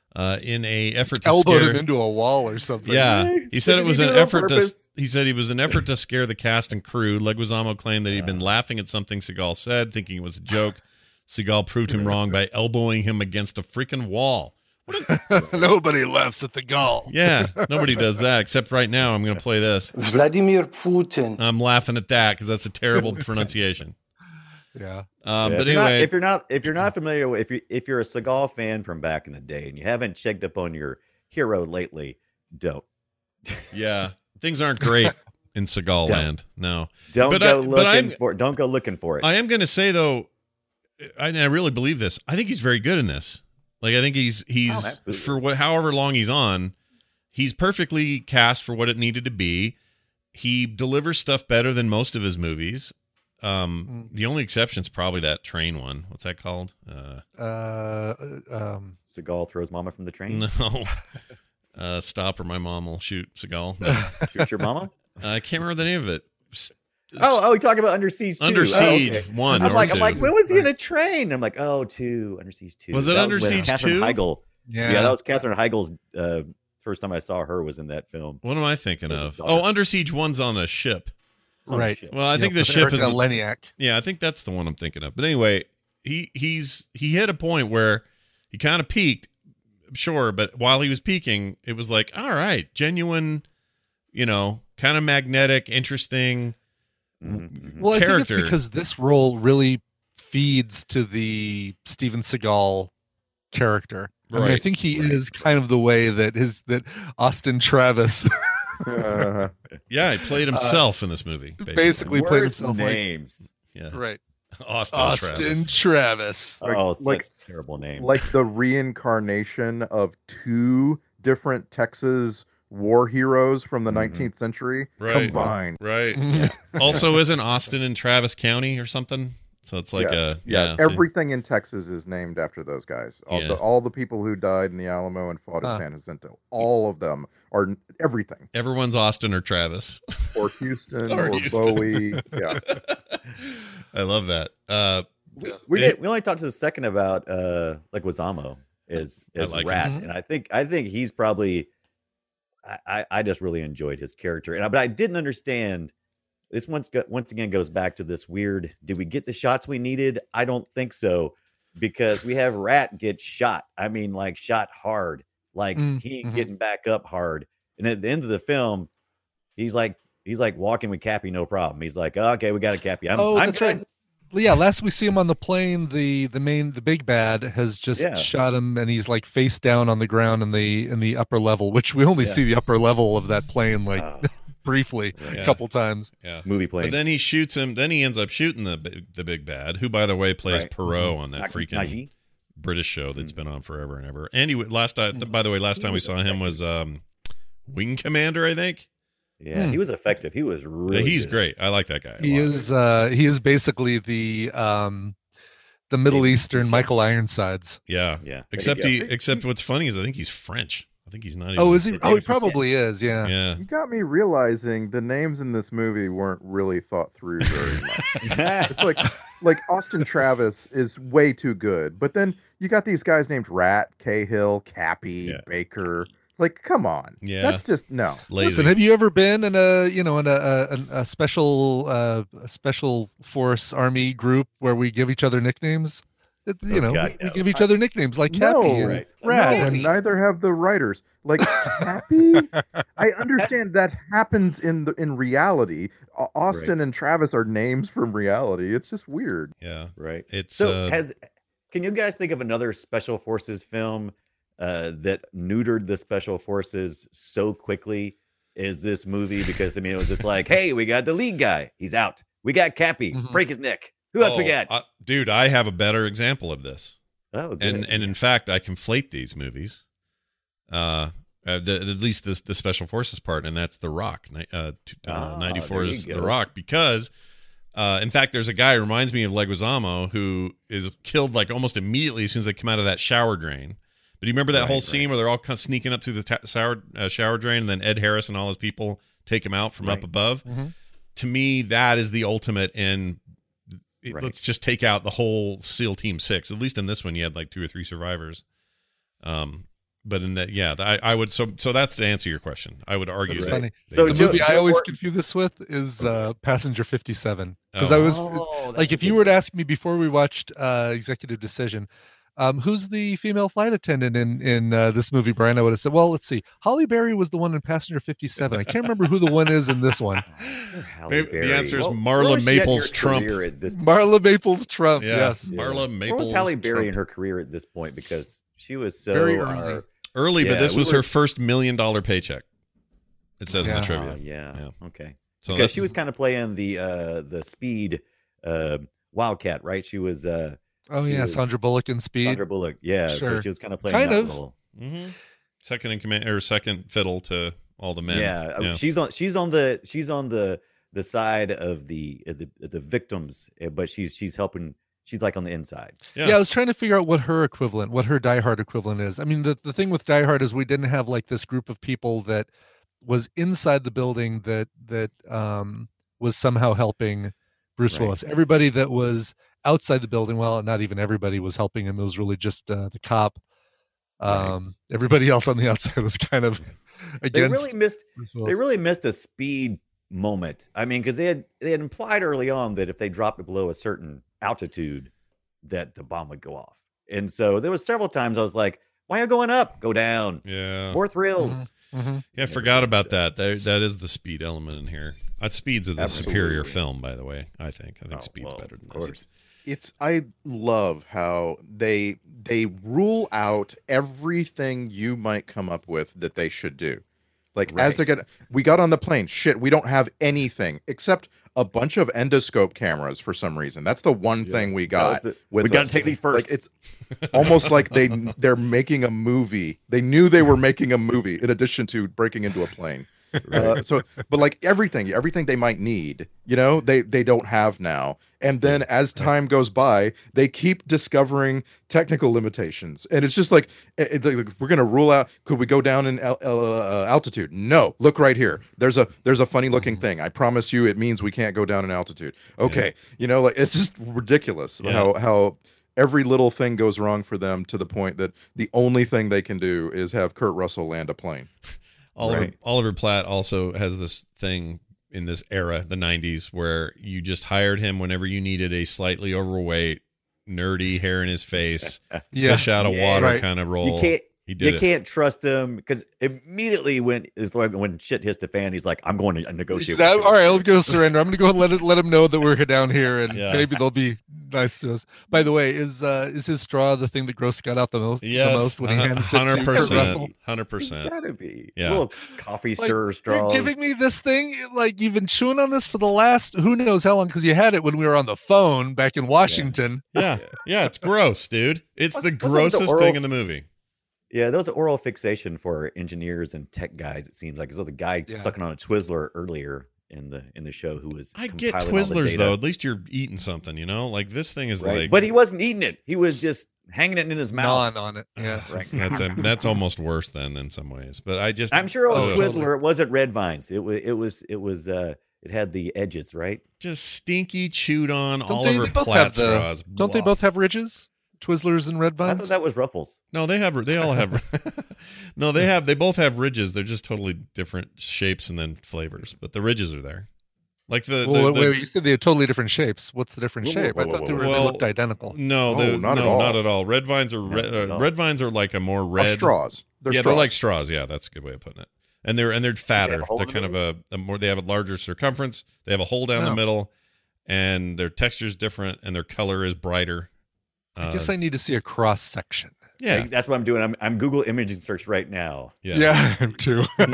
uh, in a effort to elbowed scare him into a wall or something. Yeah, he said Did it he was do an it on effort to. purpose? He said he was an effort to scare the cast and crew. Leguizamo claimed that he'd been laughing at something Seagal said, thinking it was a joke. Seagal proved him wrong by elbowing him against a freaking wall. Nobody laughs at the gall. Yeah, nobody does that except right now. I'm going to play this. Vladimir Putin. I'm laughing at that because that's a terrible pronunciation. Yeah. Um, Yeah, but if you're not- anyway, if you're not if you're not familiar with if you if you're a Seagal fan from back in the day and you haven't checked up on your hero lately, don't. yeah, things aren't great in Seagal Don't. land. No, Don't But go I- looking but I'm- for don't go looking for it. I am going to say though, I, I really believe this. I think he's very good in this. Like I think he's he's Oh, absolutely. for what however long he's on, he's perfectly cast for what it needed to be. He delivers stuff better than most of his movies. Um, the only exception is probably that train one. What's that called? Uh, Uh, um, Seagal throws mama from the train. no, uh, stop or my mom will shoot Seagal. No. Shoot your mama. I can't remember the name of it. S- Oh, oh, we talking about Under Siege two. Under Oh, Siege okay. one I'm or like, two. I'm like, when was he in a train? I'm like, oh, two, Under Siege two. Was it That Under when Siege Katherine two? Heigl. yeah. Yeah. that was Katherine Heigl's uh, first time I saw her was in that film. What am I thinking It was of? his daughter. Oh, Under Siege one's on a ship. It's on a Right. ship. Well, I think Yeah, the ship is Erica the, Leniak. yeah, I think that's the one I'm thinking of. But anyway, he he's he hit a point where he kind of peaked, sure, but while he was peaking, it was like, all right, genuine, you know, kind of magnetic, interesting Mhm. Well, I think character. it's because this role really feeds to the Steven Seagal character. I mean, I Right. think he is kind of the way that his that Austin Travis Uh, yeah, he played himself in this movie. Basically, basically played Worst himself like names. yeah, right. Austin, Austin Travis. Travis. Like- oh, like- such terrible names. like the reincarnation of two different Texas war heroes from the Mhm. nineteenth century Right. combined. Right. Yeah. Also, isn't Austin in Travis County or something? So it's like Yes, a yes. yeah. so- Everything in Texas is named after those guys. All, Yeah. the, all the people who died in the Alamo and fought Huh. at San Jacinto, all of them are everything. everyone's Austin or Travis. Or Houston, Or or, Houston. Bowie. Yeah. I love that. Uh, we, we, it- did, we only talked a second about uh like Wazamo is I is like him. Rat, Mhm. and I think I think he's probably I, I I just really enjoyed his character, and I, but I didn't understand. This once go, once again goes back to this weird. Did we get the shots we needed? I don't think so, because we have Rat get shot. I mean, like shot hard, like Mm, he mhm. getting back up hard, and at the end of the film, he's like he's like walking with Cappy, no problem. He's like, oh, okay, we got a Cappy. I'm, oh, I'm that's good. right. Well, yeah, last we see him on the plane, the the main the big bad has just Yeah. shot him, and he's like face down on the ground in the in the upper level, which we only Yeah. see the upper level of that plane like Oh, briefly Yeah. a couple times. yeah. movie plane. But then he shoots him. Then he ends up shooting the big- the big bad, who, by the way, plays Right. Perot on that Nag- freaking Najee? British show that's been on forever and ever. And he w- last time, by the way, last time we saw him was um, Wing Commander, I think. Yeah, Hmm. he was effective. He was Yeah, really. he's good. great. I like that guy. a He lot. is uh he is basically the um the Middle Eastern Michael Ironsides. Yeah. Yeah. Except There he. you go. Except what's funny is I think he's French. I think he's not. Even, Oh, is he? Oh, he James probably is. Yeah. Yeah. You got me realizing the names in this movie weren't really thought through very much. It's like like Austin Travis is way too good, but then you got these guys named Rat, Cahill, Cappy, Yeah. Baker. Like, come on. Yeah. That's just no. Lazy. Listen, have you ever been in a you know in a a, a special uh, a special force army group where we give each other nicknames? It, you Oh, know, God, we no. give each other nicknames like Cappy No, and right. Rat. No, and, neither have the writers. Like Cappy, I understand that happens in the in reality. Au- Austin and Travis are names from reality. It's just weird. Yeah. Right. It's So uh, has can you guys think of another special forces film uh, that neutered the special forces so quickly as this movie? Because I mean, it was just like, hey, we got the lead guy, he's out. We got Cappy, Mhm. break his neck. Who else we oh, got? uh, dude, I have a better example of this. Oh, good. and and in fact, I conflate these movies. Uh, uh the, at least this the special forces part, and that's The Rock. Ni- Uh, t- uh Ah, ninety-four's there you The go. Rock, because uh, in fact, there's a guy who reminds me of Leguizamo who is killed like almost immediately as soon as they come out of that shower drain. But do you remember that Right, whole right. scene where they're all kind of sneaking up through the ta- shower uh, shower drain, and then Ed Harris and all his people take him out from up Right. above? Mhm. To me, that is the ultimate in. it- Right. Let's just take out the whole SEAL Team Six. At least in this one, you had like two or three survivors. Um, but in that, yeah, I, I would. So, so that's to answer your question. I would argue That's that. funny. they- So the Joe- movie I Joe always Morton- confuse this with is uh, Passenger fifty-seven because Oh. I was Oh, that's like, a if you good were to one. ask me before we watched uh, Executive Decision, um, who's the female flight attendant in in uh, this movie, Brian? I would have said, well, let's see. Holly Berry was the one in Passenger fifty-seven. I can't remember who the one is in this one. Halle Maybe the Berry. answer is Well, Marla where was she at in Maples her Trump. career at this- Marla Maples Trump. Yeah, Yes. Marla Where Maples. was Halle Berry Trump. in her career at this point? Because she was so Very uh, early. Early, but Yeah, this we was were- her first million dollar paycheck. It says in the Yeah. trivia. Oh, yeah. Yeah. Okay. So Because she that's- was kind of playing the uh the speed uh Wildcat, right? She was uh Oh She yeah, was- Sandra Bullock in Speed. Sandra Bullock. Yeah, so Sure. she was kind of playing Kind that of. role. Mhm. second in command or second fiddle to all the men. Yeah, uh, she's on she's on the she's on the the side of the of the the victims, uh, but she's she's helping. She's like on the inside. Yeah. I was trying to figure out what her equivalent, what her Die Hard equivalent is. I mean, the, the thing with Die Hard is we didn't have like this group of people that was inside the building that that um, was somehow helping Bruce Right. Willis. Everybody that was outside the building, well, not even everybody was helping him. It was really just uh, the cop. Um, Everybody else on the outside was kind of against. They really missed. Bruce They Willis. really missed a speed moment. I mean, because they had they had implied early on that if they dropped it below a certain altitude, that the bomb would go off. And so there was several times I was like, "Why are you going up? Go down. Yeah. More thrills." Mhm. Yeah, I forgot about that. There, that is the speed element in here. Uh, Speed's a the superior Absolutely. film, by the way. I think. I think Oh, Speed's well, better than of this. course. It's I love how they they rule out everything you might come up with that they should do. Like Right. as they get we got on the plane, shit, we don't have anything except a bunch of endoscope cameras for some reason. That's the one Yeah. thing we That was got. the- with we gotta us. take these first. Like it's almost like they they're making a movie. They knew they were making a movie in addition to breaking into a plane. Uh, so, but like everything, everything they might need, you know, they they don't have now. And then as time goes by, they keep discovering technical limitations, and it's just like, it, it- like, we're gonna rule out. Could we go down in al- uh, altitude? No. Look right here. There's a there's a funny looking thing. I promise you, it means we can't go down in altitude. Okay, you know, like it's just ridiculous Yeah. how how. Every little thing goes wrong for them to the point that the only thing they can do is have Kurt Russell land a plane. Oliver, Right. Oliver Platt also has this thing in this era, the nineties, where you just hired him whenever you needed a slightly overweight, nerdy, hair in his face, Yeah. fish out of Yeah. water Right. kind of role. You can't. He did You it. can't trust him because immediately when it's like when shit hits the fan, he's like, "I'm going to negotiate." with Exactly. you." All right, I'll go surrender. I'm going to go and let it let him know that we're down here, and Yeah. maybe they'll be nice to us. By the way, is uh, is his straw the thing that Gross got out the most? the Yes, most when he hands it to hundred Kurt percent, Russell? hundred It's percent. gotta be. Yeah. Little coffee Like, stirrer you're straws. giving me this thing like you've been chewing on this for the last who knows how long because you had it when we were on the phone back in Washington. Yeah, yeah, it's gross, dude. It's What's- the what's up with the grossest oral- thing in the movie. Yeah, there was an oral fixation for engineers and tech guys. It seems like there was a guy Yeah. sucking on a Twizzler earlier in the in the show who was. I get compiling all the Twizzlers data. though. At least you're eating something, you know. Like this thing is Right? like, But he wasn't eating it. He was just hanging it in his mouth. Gnawing on it. Yeah. that's that's, a, that's almost worse than in some ways. But I just, I'm sure it was Ugh. Twizzler. totally. It wasn't Red Vines. It was. It was. It was. Uh, it had the edges, right? just stinky, chewed on Don't they, Oliver they both Platt have the? straws. Don't they Blah. both have ridges? Twizzlers and Red I Vines. thought that was Ruffles. No, they have. They all have. no, they have. They both have ridges. They're just totally different shapes and then flavors. But the ridges are there. Like the, well, the, wait, the wait, you said they had totally different shapes. What's the different Whoa, whoa, shape? whoa, I thought they whoa, were whoa. they looked identical. no, Oh, the, not no, at all. not at all. Red vines are red. at Uh, all. red vines are like a more Oh, red straws. They're yeah, straws. they're like straws. Yeah, that's a good way of putting it. And they're and they're fatter. a hole They're in kind the of a, a more. They have a larger circumference. They have a hole down the Oh. middle, and their texture's different, and their color is brighter. I guess Uh, I need to see a cross section. yeah, Like, that's what I'm doing. I'm I'm Google imaging search right now. yeah. Yeah, him too. Red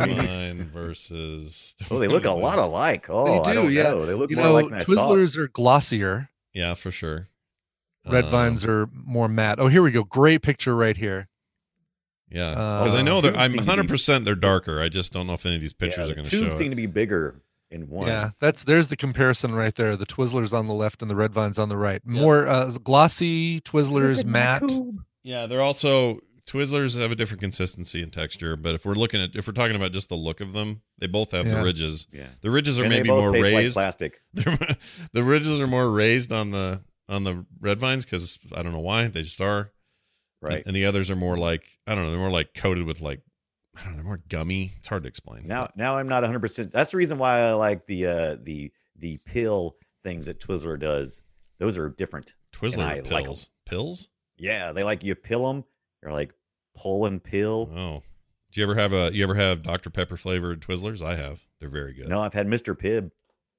vine versus. Oh, they look a lot alike. Oh, They I do, don't yeah. know. They look You more know, like than I thought. Twizzlers are glossier. Yeah, for sure. Red Um, vines are more matte. Oh, here we go. Great picture right here. Yeah, Uh, because I know that tubes I'm seem to be- one hundred percent they're darker. I just don't know if any of these pictures Yeah, are going the to show tubes it. seem to be bigger in one. Yeah, that's there's the comparison right there. The Twizzlers on the left and the Red Vines on the right. More uh, glossy Twizzlers, matte. Yeah, they're also Twizzlers have a different consistency and texture, but if we're looking at if we're talking about just the look of them, they both have Yeah. the ridges. Yeah. The ridges are And they maybe both more taste like raised. plastic. They're- the ridges are more raised on the on the red vines because I don't know why they just are. Right. And, and the others are more like, I don't know, they're more like coated with like, I don't know, they're more gummy. It's hard to explain. Now, but. now I'm not one hundred percent. That's the reason why I like the uh, the the pill things that Twizzler does. Those are different. Twizzler I pills. like 'em. Pills? Yeah, they like you pill them. You're like pull and pill. Oh. Do you ever have a you ever have Doctor Pepper flavored Twizzlers? I have. They're very good. No, I've had Mister Pibb.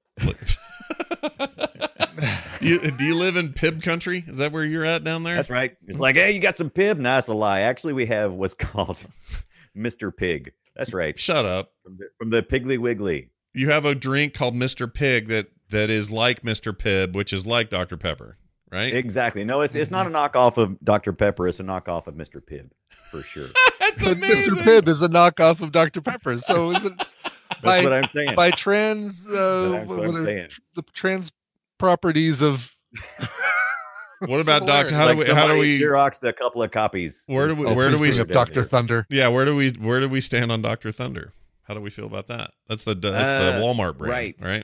you, do you live in Pibb country? Is that where you're at down there? That's right. It's like, hey, you got some Pibb? Nah, that's a lie. Actually, we have what's called Mister Pig. That's right. Shut up. From the, from the Piggly Wiggly. You have a drink called Mister Pig that that is like Mister Pibb, which is like Doctor Pepper, right? Exactly. No, it's it's not a knockoff of Doctor Pepper. It's a knockoff of Mister Pibb, for sure. That's But amazing. Mister Pibb is a knockoff of Doctor Pepper. So is it That's by, what I'm saying. by trans uh, That's what I'm what are saying. the trans properties of What about Doctor? How Like do we? How do somebody we? Xeroxed a couple of copies. Where do we? Oh, Where do please we? bring up Doctor Thunder? Yeah, where do we? Where do we stand on Doctor Thunder? How do we feel about that? That's the that's Uh, the Walmart brand, right. right?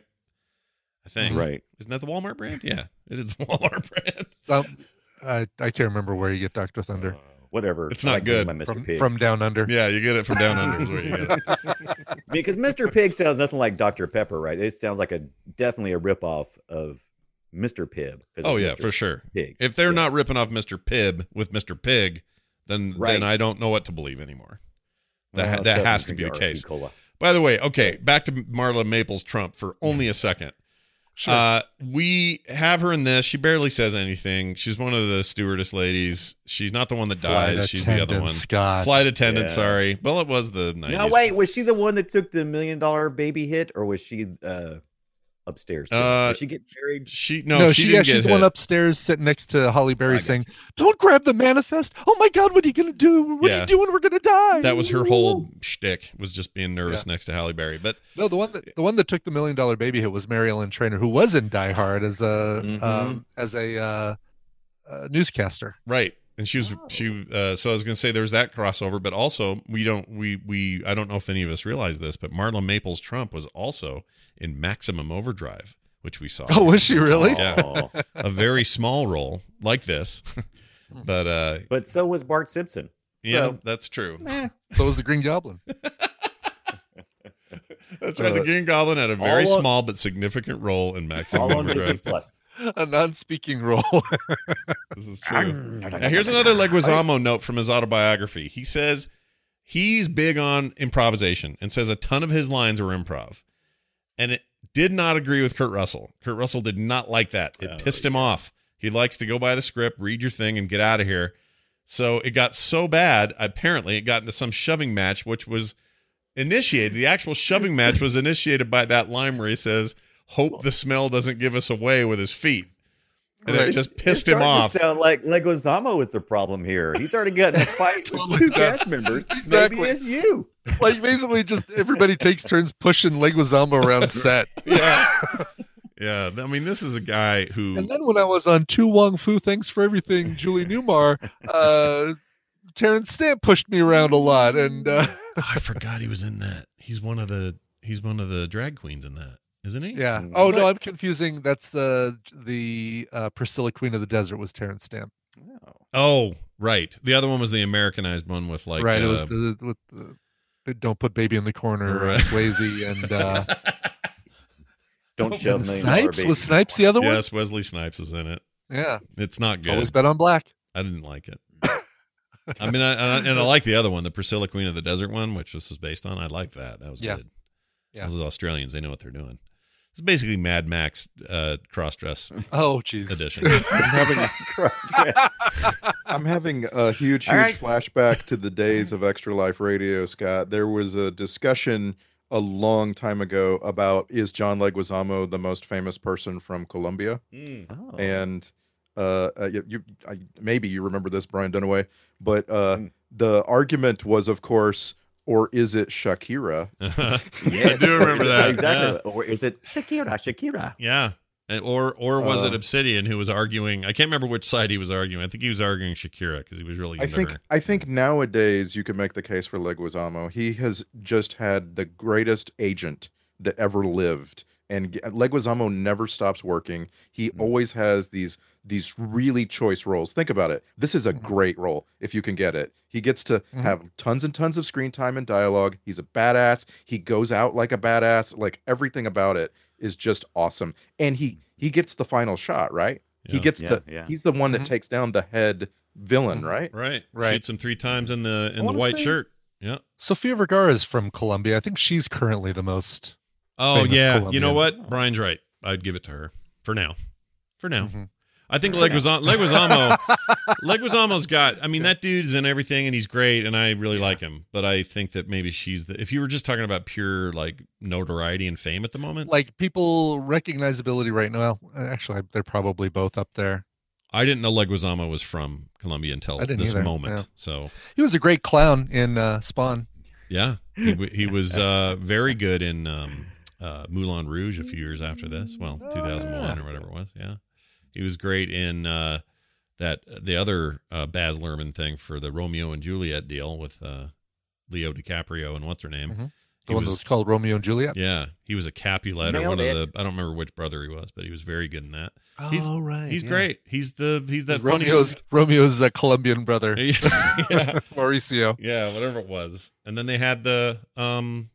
I think. Right. Isn't that the Walmart brand? Yeah, it is the Walmart brand. Um, I I can't remember where you get Doctor Thunder. Whatever. It's I not like good. my Mister From, Pig. from down under. Yeah, you get it from down under. Is where you get it. Because Mister Pig sounds nothing like Doctor Pepper, right? It sounds like a definitely a ripoff of Mister Pibb. 'cause Oh it's yeah, Mister for sure. Pig. If they're Yeah. not ripping off Mister Pibb with Mister Pig, then Right. then I don't know what to believe anymore. That Well, ha- that shut has up to and be the drink your R C case. Cola. By the way, okay, back to Marla Maples Trump for only a second. Sure. Uh, we have her in this. She barely says anything. She's one of the stewardess ladies. She's not the one that Flight dies. She's the other attendant, one. Scott. Flight attendant, Yeah. sorry. Well, it was the nineties. Now wait, was she the one that took the million dollar baby hit, or was she uh, upstairs? Uh, Did she get married? She no, No, she, she, didn't yeah, get she's the hit. one upstairs sitting next to Holly Berry I got saying, "Don't grab the manifest. Oh my God, what are you gonna do? What are Yeah. you doing? We're gonna die." That was her whole shtick, was just being nervous Yeah. next to Halle Berry. But No, the one that the one that took the million dollar baby hit was Mary Ellen Trainor, who was in Die Hard as a Mhm. um, as a uh, uh, newscaster. right, and she was she. Uh, so I was going to say there's that crossover, but also we don't we we I don't know if any of us realize this, but Marla Maples Trump was also in Maximum Overdrive, which we saw. Oh, was she really? Yeah. Oh. A very small role like this, but uh, But so was Bart Simpson. yeah, So, that's true. eh, So was the Green Goblin. That's right. The Uh, Green Goblin had a very all on- small but significant role in Maximum all on Disney Overdrive. Plus. A non-speaking role. This is true. Now, here's another Leguizamo note from his autobiography. He says he's big on improvisation and says a ton of his lines were improv. And it did not agree with Kurt Russell. Kurt Russell did not like that. It Oh, pissed him off. He likes to go by the script, read your thing, and get out of here. So it got so bad, apparently, it got into some shoving match, which was initiated. The actual shoving match was initiated by that line where he says, "Hope the smell doesn't give us away," with his feet. And it Right. just It's pissed him starting off. To sound like Leguizamo is the problem here. He's already gotten a fight with Totally two does. cast members. Maybe Exactly. it's you. Like basically, just everybody takes turns pushing Leguizamo around set. Yeah. Yeah. I mean, this is a guy who. And then when I was on Tu Wong Fu, thanks for everything, Julie Newmar, uh, Terrence Stamp pushed me around a lot, and uh, Oh, I forgot he was in that. He's one of the. He's one of the drag queens in that, isn't he? yeah. Oh no, I'm confusing. That's the the uh, Priscilla Queen of the Desert was Terrence Stamp, Oh, right. The other one was the Americanized one with like. right? uh, It was the with the, the Don't Put Baby in the Corner, Right. uh, Swayze, and uh, Don't shove and million dollar Snipes. baby. Was Snipes the other one? yes, Wesley Snipes was in it. Yeah. It's not good. Always bet on black. I didn't like it. I mean, I, I and I like the other one, the Priscilla Queen of the Desert one, which this is based on. I like that. That was Yeah. good. Yeah. Those Australians, they know what they're doing. It's basically Mad Max uh, cross-dress Oh, jeez. edition. I'm having, Cross-dress. I'm having a huge, huge All right. flashback to the days of Extra Life Radio, Scott. There was a discussion a long time ago about, is John Leguizamo the most famous person from Colombia? Oh. And uh, uh, you, you I, maybe you remember this, Brian Dunaway, but uh, Mm. the argument was, of course, or is it Shakira? I do remember that. Exactly. Or is it Shakira? Shakira. Yeah. And- Or or was it Uh, Obsidian who was arguing? I can't remember which side he was arguing. I think he was arguing Shakira because he was really I into think her. I think nowadays you can make the case for Leguizamo. He has just had the greatest agent that ever lived and G- Leguizamo never stops working. He Mm. always has these these really choice roles. Think about it. This is a Mhm. great role if you can get it. He gets to Mhm. have tons and tons of screen time and dialogue. He's a badass. He goes out like a badass. Like everything about it is just awesome. And he he gets the final shot, right? He Yeah. gets Yeah, the yeah. he's the one that Mhm. takes down the head villain, Mhm. right? Right. Right. Shoots him three times in the in I the wanna white say- shirt. Yeah. Sofia Vergara is from Colombia. I think she's currently the most. Oh Famous yeah. You know Colombian. what? Brian's right. I'd give it to her for now. For now. Mhm. I think Leguizamo, Leguizamo, Leguizamo's got. I mean, that dude's in everything, and he's great, and I really like him. But I think that maybe she's the. If you were just talking about pure like notoriety and fame at the moment, Like people recognizability right now. Actually, they're probably both up there. I didn't know Leguizamo was from Colombia until I didn't this either, moment. yeah. So He was a great clown in uh, Spawn. yeah, he w- he was uh, very good in um, uh, Moulin Rouge a few years after this. Well, two thousand one or whatever it was. Yeah, he was great in uh, that the other uh, Baz Luhrmann thing for the Romeo and Juliet deal with uh, Leo DiCaprio and what's her name. Mhm. He The one was- that was called Romeo and Juliet. Yeah, he was a Capulet or Nailed one of it. the. I don't remember which brother he was, but he was very good in that. Oh, He's right. he's yeah. great. He's the he's that funny. Romeo's Romeo's uh, Colombian brother, yeah, Mauricio. yeah, whatever it was. And then they had the um,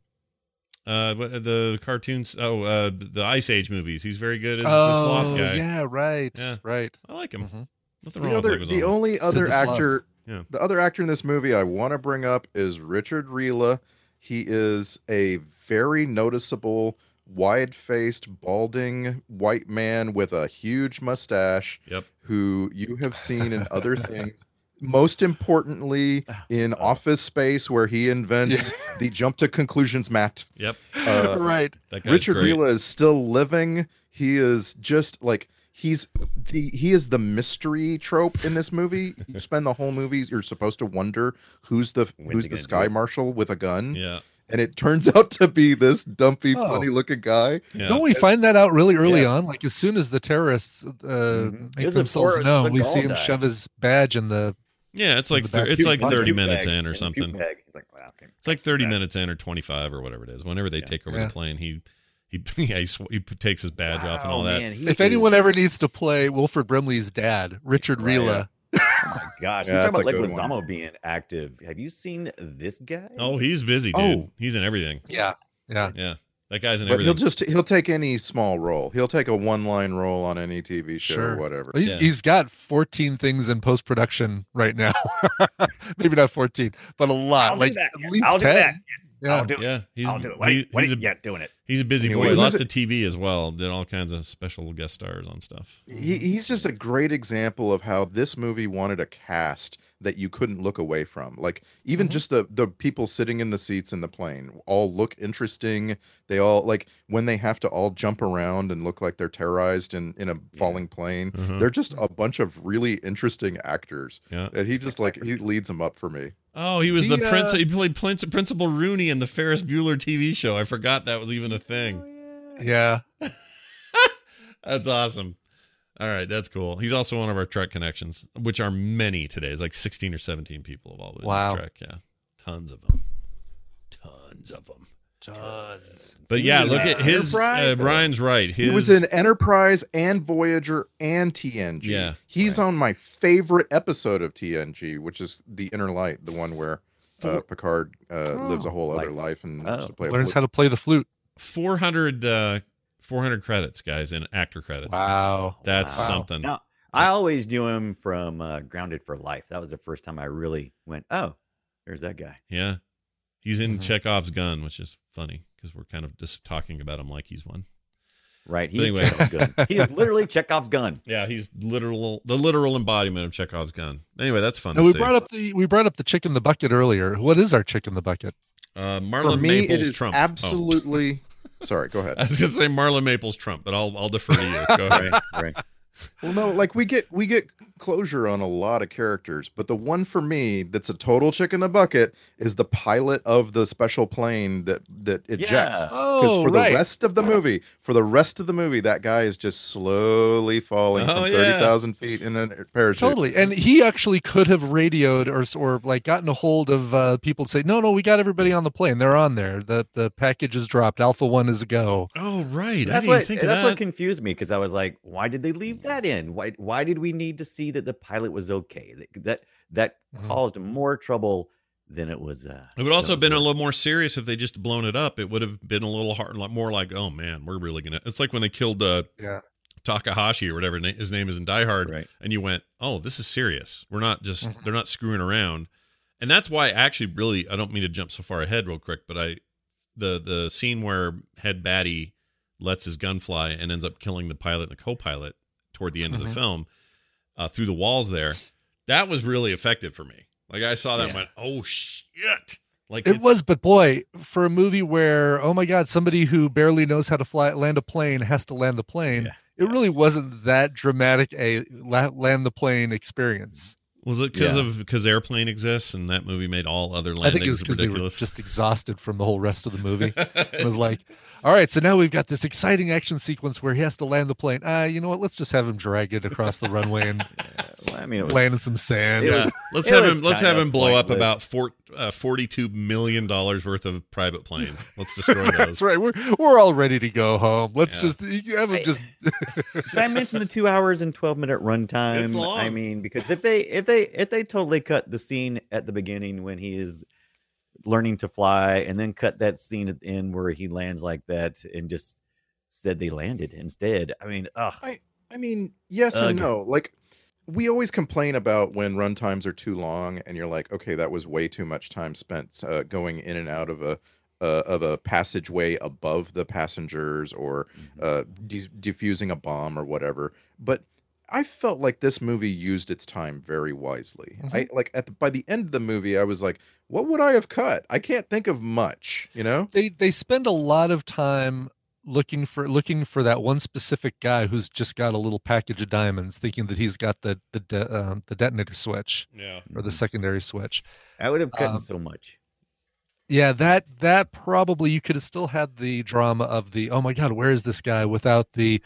uh, what- the cartoons. Oh, uh, the Ice Age movies. He's very good as the sloth guy. yeah, right, Yeah. right. I like him. Mhm. Nothing The wrong other, with the Leguizamo. only other the Slav. actor, Yeah. the other actor in this movie I want to bring up is Richard Riehle. He is a very noticeable, wide-faced, balding white man with a huge mustache. Yep. Who you have seen in other things. Most importantly, in Office Space, where he invents the jump to conclusions mat. Yep. Uh, right. That guy's Richard great. Riehle is still living. He is just like he's the he is the mystery trope in this movie. You spend the whole movie you're supposed to wonder who's the When's who's he the gonna do sky it? marshal with a gun. Yeah. And it turns out to be this dumpy, Oh. funny looking guy. Yeah. Don't we find that out really early Yeah. on? Like as soon as the terrorists uh, Mhm. make Is it themselves Forrest known, we Seagal see him died? shove his badge in the. Yeah, it's like the back thir- it's puke like bag. thirty Puke minutes bag, in or and something. puke bag. He's like, wow, okay. It's like thirty Yeah. minutes in or twenty-five or whatever it is. Whenever they Yeah. take over Yeah. the plane, he he yeah, he, sw- he p- takes his badge off and all Wow, that. man, he If anyone is- ever needs to play Wilford Brimley's dad, Richard Right, Riehle. Oh my gosh, Yeah, we talk about that's a good Leguizamo being active. Have you seen this guy? Oh, he's busy, dude. Oh. He's in everything. Yeah, yeah. Yeah, that guy's in But he'll everything. just he'll take any small role. He'll take a one line role on any T V show Sure. or whatever. Well, he's Yeah. he's got fourteen things in post production right now. Maybe not fourteen, but a lot. I'll like do that. at Yes, least I'll do ten. that. Yes, Yeah. I'll do it. Yeah, he's I'll do it. What, he- what, he's a yeah, doing it. he's a busy Anyway, boy. who's Lots it- of T V as well. Did all kinds of special guest stars on stuff. He, he's just a great example of how this movie wanted a cast that you couldn't look away from. Like even Mhm. just the the people sitting in the seats in the plane all look interesting. They all like when they have to all jump around and look like they're terrorized in in a falling plane. Mhm. They're just a bunch of really interesting actors. Yeah. And he just like he leads them up for me. Oh, he was He, the prince. uh, He played Prince, Principal Rooney in the Ferris Bueller T V show. I forgot that was even a thing. Yeah. That's awesome. All right, that's cool. He's also one of our Trek connections, which are many today. It's like sixteen or seventeen people have all been Wow. in Trek. Yeah, tons of them. Tons of them. Tons. But yeah, He was look in at his. Uh, Enterprise, or- Brian's right. His, He was in Enterprise and Voyager and T N G. Yeah. He's on my favorite episode of T N G, which is the Inner Light, the one where uh, Picard uh, lives a whole other Lights. life and Oh. has to play a Learns flute. how to play the flute. four hundred, uh, four hundred credits, guys, in actor credits. Wow. That's Wow. something. Now, I always do him from uh, Grounded for Life. That was the first time I really went, oh, there's that guy. Yeah. He's in Mhm. Chekhov's gun, which is funny because we're kind of just talking about him like he's one. Right. He But is anyway. Chekhov's gun. He is literally Chekhov's gun. Yeah, he's literal, the literal embodiment of Chekhov's gun. Anyway, that's fun Now, to we see. brought up the we brought up the chick in the bucket earlier. What is our chick in the bucket? uh, For Marlon me, Maples it is Trump. Oh. absolutely. Sorry, go ahead. I was gonna say Marlon Maples Trump, but I'll I'll defer to you. Go ahead. Right. Right. Well, no, like we get we get closure on a lot of characters, but the one for me that's a total chick in the bucket is the pilot of the special plane that that ejects. Yeah. Because Oh, for right. the rest of the movie, for the rest of the movie, that guy is just slowly falling Oh, from yeah. thirty thousand feet in a parachute. Totally. And he actually could have radioed or or like gotten a hold of uh, people to say, no, no, we got everybody on the plane. They're on there. The the package is dropped. Alpha One is a go. Oh, right. That's I didn't what even think of that's that. what confused me because I was like, why did they leave that in? Why why did we need to see that the pilot was okay? That that, that Mhm. caused more trouble than it was. Uh, It would also than have been a was little more serious if they just blown it up. It would have been a little hard, like more like, oh man, we're really gonna. It's like when they killed uh, Yeah. Takahashi or whatever na- his name is in Die Hard, Right. and you went, oh, this is serious. We're not just Mhm. they're not screwing around, and that's why actually really I don't mean to jump so far ahead real quick, but I the the scene where head baddie lets his gun fly and ends up killing the pilot and the co-pilot toward the end Mhm. of the film uh, through the walls there, that was really effective for me. Like I saw that and Yeah. went, oh shit. Like It it's- was, but boy, for a movie where, oh my God, somebody who barely knows how to fly land a plane has to land the plane, Yeah. it really wasn't that dramatic a la- land the plane experience. Was it because Yeah. of because Airplane exists and that movie made all other I think it was landings because they were ridiculous? just exhausted from the whole rest of the movie. It was like, all right, so now we've got this exciting action sequence where he has to land the plane. Ah, you know what? Let's just have him drag it across the runway and Yeah, well, I mean, it was, land in some sand. it yeah, was- let's it have was him. Let's kind have of him blow up pointless. about four, uh, forty-two million dollars worth of private planes. Let's destroy those. That's right. We're we're all ready to go home. Let's Yeah. just you have him I- just Did I mention the two hours and twelve minute runtime? It's long. I mean, because if they if they if they totally cut the scene at the beginning when he is learning to fly, and then cut that scene at the end where he lands like that, and just said they landed instead. I mean, ugh. I I mean, yes Ugh. and no. Like we always complain about when run times are too long, and you're like, okay, that was way too much time spent uh, going in and out of a uh, of a passageway above the passengers, or uh, de- defusing a bomb or whatever. But I felt like this movie used its time very wisely. Mhm. I like at the, by the end of the movie, I was like, what would I have cut? I can't think of much, you know. they they spend a lot of time looking for looking for that one specific guy who's just got a little package of diamonds, thinking that he's got the the de- um, the detonator switch Yeah. or the secondary switch. I would have cut Um, so much. Yeah, that that probably you could have still had the drama of the, oh my God, where is this guy, without the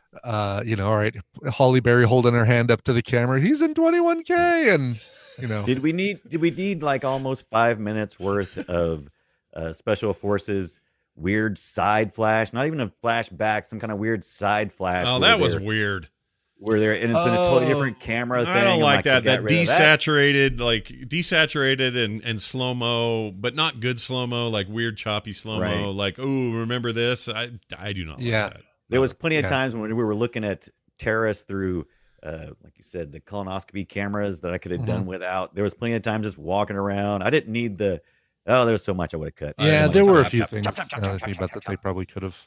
uh you know, all right, Holly Berry holding her hand up to the camera, he's in twenty-one K, and you know, Did we need did we need like almost five minutes worth of uh, special forces weird side flash? Not even a flashback, some kind of weird side flash. Oh, where that was they're- weird. Where they're and it's in a totally Oh, different camera thing. I don't I'm like that. we got That rid of that. desaturated, like desaturated and and slow mo, but not good slow mo, like weird choppy slow mo. Right. Like, oh, remember this? I I do not Yeah. like that. There was plenty of Yeah. times when we were looking at terrorists through, uh, like you said, the colonoscopy cameras that I could have done Mm-hmm. without. There was plenty of times just walking around. I didn't need the. Oh, there was so much I would have cut. I yeah, don't there like were a chop, few chop, things chop, chop, chop, now that I chop, think chop, about that they probably could have.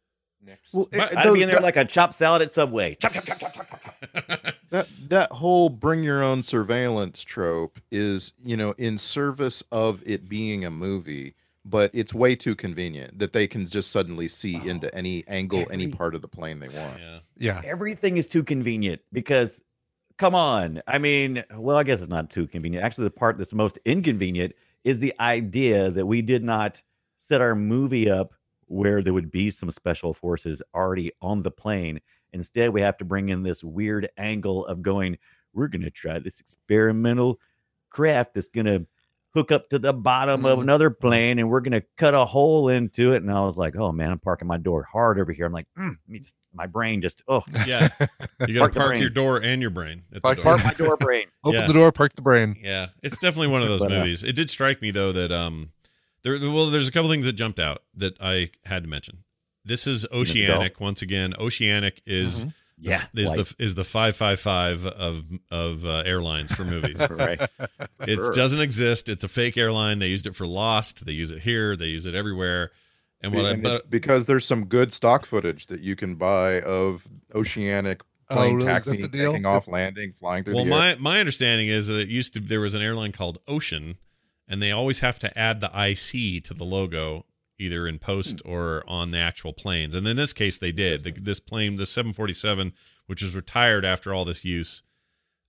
Well, it- But I'd those- be in there that- like a chopped salad at Subway. Chop, chop, chop, chop, chop, chop. that that whole bring your own surveillance trope is, you know, in service of it being a movie, but it's way too convenient that they can just suddenly see into any angle, any Every- part of the plane they want. Yeah. Yeah, Everything is too convenient because, come on. I mean, well, I guess it's not too convenient. Actually, the part that's most inconvenient is the idea that we did not set our movie up where there would be some special forces already on the plane. Instead, we have to bring in this weird angle of going, we're going to try this experimental craft that's going to hook up to the bottom of Mhm. another plane, and we're going to cut a hole into it. And I was like, oh man, I'm parking my door hard over here. I'm like, mm, let me just, my brain just, oh, Yeah. You got Park to the park brain. your door and your brain at the Park- door. park my door brain. open Yeah. the door, park the brain. Yeah, it's definitely one of those But, uh, movies. It did strike me though that um, there well, there's a couple things that jumped out that I had to mention. This is Oceanic once again. Oceanic is Mhm. the, Yeah, is like- the is the five five five of of uh, airlines for movies. right. It Sure. doesn't exist. It's a fake airline. They used it for Lost. They use it here. They use it everywhere. And what I And it's but because there's some good stock footage that you can buy of Oceanic Oh, plane really? Is that taxiing, the deal? taking off, landing, flying through well, the air. my my understanding is that it used to there was an airline called Ocean, and they always have to add the I C to the logo either in post or on the actual planes. And in this case, they did. The, this plane, the seven forty-seven, which was retired after all this use,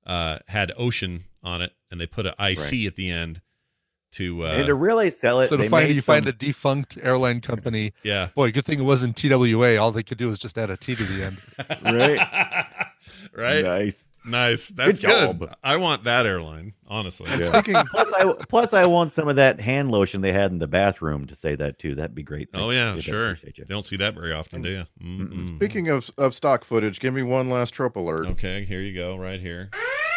uh, had Ocean on it, and they put an I C Right. at the end to uh, and to really sell it, So to they find made you some, find a defunct airline company. yeah. Boy, good thing it wasn't T W A. All they could do was just add a T to the end. right, right. nice. Nice. That's Good good. job. I want that airline, honestly. Yeah. plus, I plus I want some of that hand lotion they had in the bathroom to say that too. That'd be great. Oh Thanks. yeah, Dave, I sure. appreciate you. They don't see that very often, do you? Mm-mm. Speaking of of stock footage, give me one last trope alert. Okay, here you go, right here.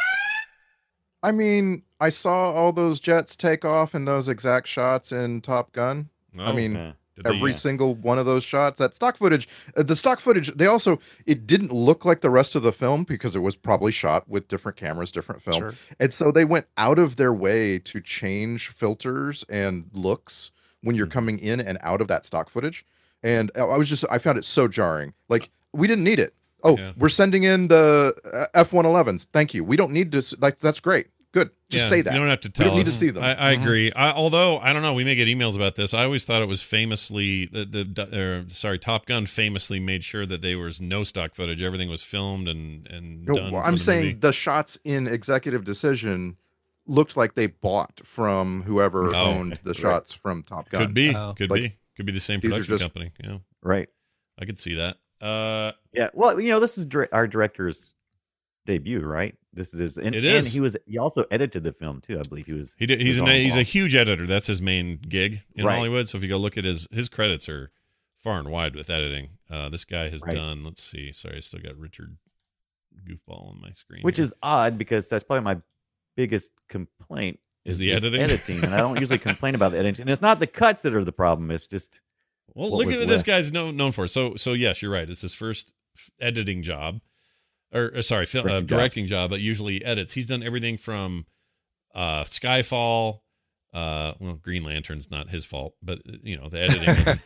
I mean, I saw all those jets take off in those exact shots in Top Gun. I Oh, mean, yeah. Did they- every single one of those shots. That stock footage, uh, the stock footage, they also, it didn't look like the rest of the film because it was probably shot with different cameras, different film. Sure. And so they went out of their way to change filters and looks when you're coming in and out of that stock footage. And I was just, I found it so jarring. Like, we didn't need it. Oh, Yeah. we're sending in the uh, F one elevens. Thank you. We don't need to, s- like, that's great. Good. Just Yeah, say that. You don't have to We tell don't need us. to see them. I, I agree. I, although I don't know, we may get emails about this. I always thought it was famously the the uh, sorry, Top Gun famously made sure that there was no stock footage. Everything was filmed and and No, done. well, for I'm the saying movie. the shots in Executive Decision looked like they bought from whoever Oh, owned the right. shots from Top Gun. could be, Oh. could Like, be, could be the same these are production just- company. Yeah, Right. I could see that. Uh, Yeah. Well, you know, this is dir- our director's debut, right? This is his, and, It and is. he was he also edited the film too. I believe he was. he did. He's was an, all he's a involved. huge editor. That's his main gig in Right. Hollywood. So if you go look at his his credits are far and wide with editing. Uh, this guy has Right. done. Let's see. Sorry, I still got Richard Goofball on my screen. which here. is odd because that's probably my biggest complaint Is the editing? editing, and I don't usually complain about the editing. And it's not the cuts that are the problem. It's just Well, what look was at what this left. guy's known known for. So, so yes, you're right. It's his first f- editing job, or, or sorry, film, uh, Directing job. directing job. But usually he edits. He's done everything from uh, Skyfall. Uh, well, Green Lantern's not his fault, but uh, you know the editing. Isn't,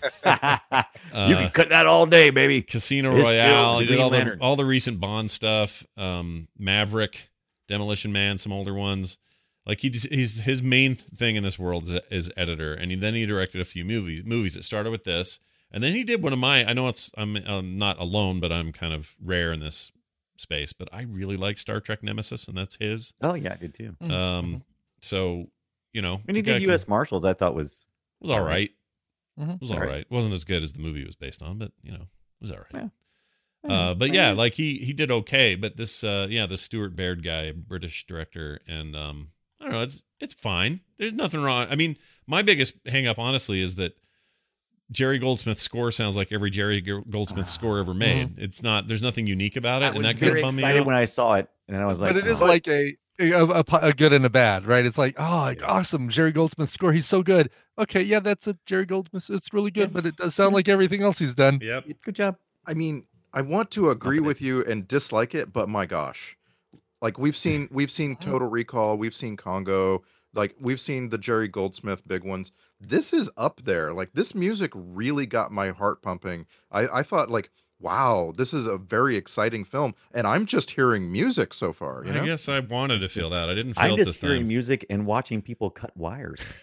you can cut that all day, baby. Casino It's Royale. still He the did all Green the Lantern. all the recent Bond stuff. Um, Maverick, Demolition Man, some older ones. Like he, just- he's his main thing in this world is, is editor, and he, then he directed a few movies. Movies that started with this, and then he did one of my. I know it's I'm, I'm not alone, but I'm kind of rare in this space. But I really like Star Trek Nemesis, and that's his. Oh yeah, I did too. Um, so you know, When he the guy did can- U S Marshals, I thought was was all right. Mhm. It was all All right. right. It wasn't as good as the movie was based on, but you know, it was all right. Yeah. Uh, but yeah, like he he did okay. But this, uh, yeah, the Stuart Baird guy, British director, and um, I don't know, it's it's fine. There's nothing wrong. I mean, my biggest hang up, honestly, is that Jerry Goldsmith's score sounds like every Jerry G- Goldsmith score ever made. It's not. There's nothing unique about it, I and was that kind very of bummed me excited out. when I saw it, and I was like, but it is oh. like a a, a a good and a bad, right? It's like, oh, like, awesome, Jerry Goldsmith's score. He's so good. Okay, yeah, that's a Jerry Goldsmith. It's really good, but it does sound like everything else he's done. Yep. good job. I mean, I want to agree with you and dislike it, but my gosh, like we've seen, we've seen Total Recall, we've seen Congo, like we've seen the Jerry Goldsmith big ones. This is up there. Like this music really got my heart pumping. I, I thought like, wow, this is a very exciting film, and I'm just hearing music so far. You I know? guess I wanted to feel that. I didn't feel I'm it just this hearing time. music and watching people cut wires.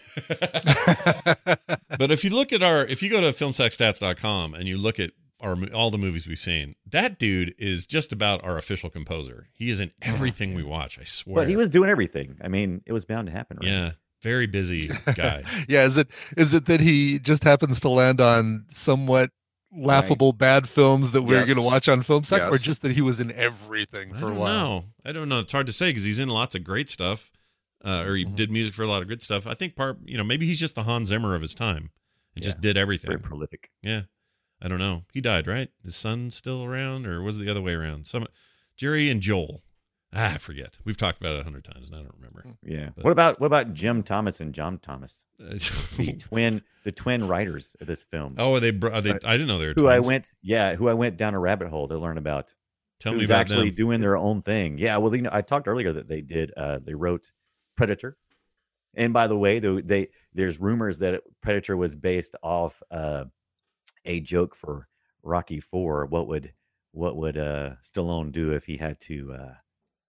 But if you look at our, if you go to film sack stats dot com and you look at our all the movies we've seen, that dude is just about our official composer. He is in everything we watch. I swear. But he was doing everything. I mean, it was bound to happen, right? Yeah, very busy guy. Yeah, is it is it that he just happens to land on somewhat laughable bad films that we're Yes. going to watch on Film Sack, or Yes. just that he was in everything I for a don't while? know. I don't know. It's hard to say because he's in lots of great stuff, uh, or he Mhm. did music for a lot of good stuff. I think part, you know, maybe he's just the Hans Zimmer of his time and just did everything. Very prolific. Yeah. I don't know. He died, right? His son still around, or was it the other way around? Some Jerry and Joel. Ah, I forget. We've talked about it a hundred times, and I don't remember. Yeah. But- what about what about Jim Thomas and John Thomas, Uh, the twin the twin writers of this film? oh, are they? bro- Are they? I didn't know they were. who I twins. went, yeah, who I went down a rabbit hole to learn about. Tell me who's about actually them. doing their own thing. Yeah, well, you know, I talked earlier that they did. Uh, they wrote Predator, and by the way, they, they there's rumors that Predator was based off uh, a joke for Rocky Four. What would what would uh, Stallone do if he had to uh,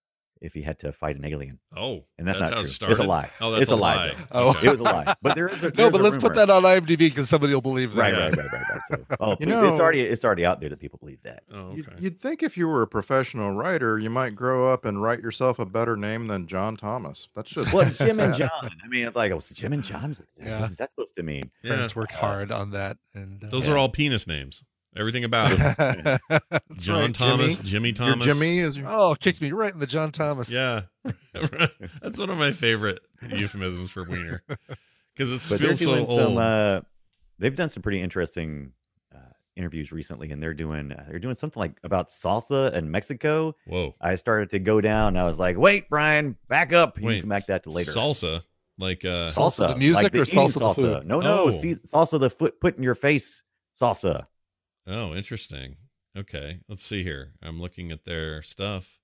if he had to fight an alien. Oh, and that's, that's not how it true. started? It's a lie. Oh, that's it's a a lie. lie. though. Okay. It was a lie. But there is a No, there's but a let's put rumor. that on IMDb because somebody will believe that. Right, right, right, right, right. So, oh, You please, know- it's already it's already out there that people believe that. Oh, okay. You'd, you'd think if you were a professional writer, you might grow up and write yourself a better name than John Thomas. That's just Well, that's Jim and sad. John. I mean, it's like, oh, it's Jim and John. Yeah. What's that supposed to mean? Yeah. Prince worked hard on that, and uh, Those Yeah. are all penis names. Everything about it. That's John right, Thomas, Jimmy. Jimmy Your Thomas. Jimmy is your... Oh, kicked me right in the John Thomas. Yeah. That's one of my favorite euphemisms for wiener. Because it But they're feels so doing old. some. Uh, they've done some pretty interesting uh, interviews recently, and they're doing uh, they're doing something like about salsa in Mexico. Whoa. I started to go down. And I was like, wait, Brian, back up. You Wait, can come back to that to later. Salsa. Like uh salsa, the music like the or eating salsa the salsa? food? No, no, Oh. see, salsa the foot put in your face salsa. Oh, interesting. Okay, let's see here. I'm looking at their stuff.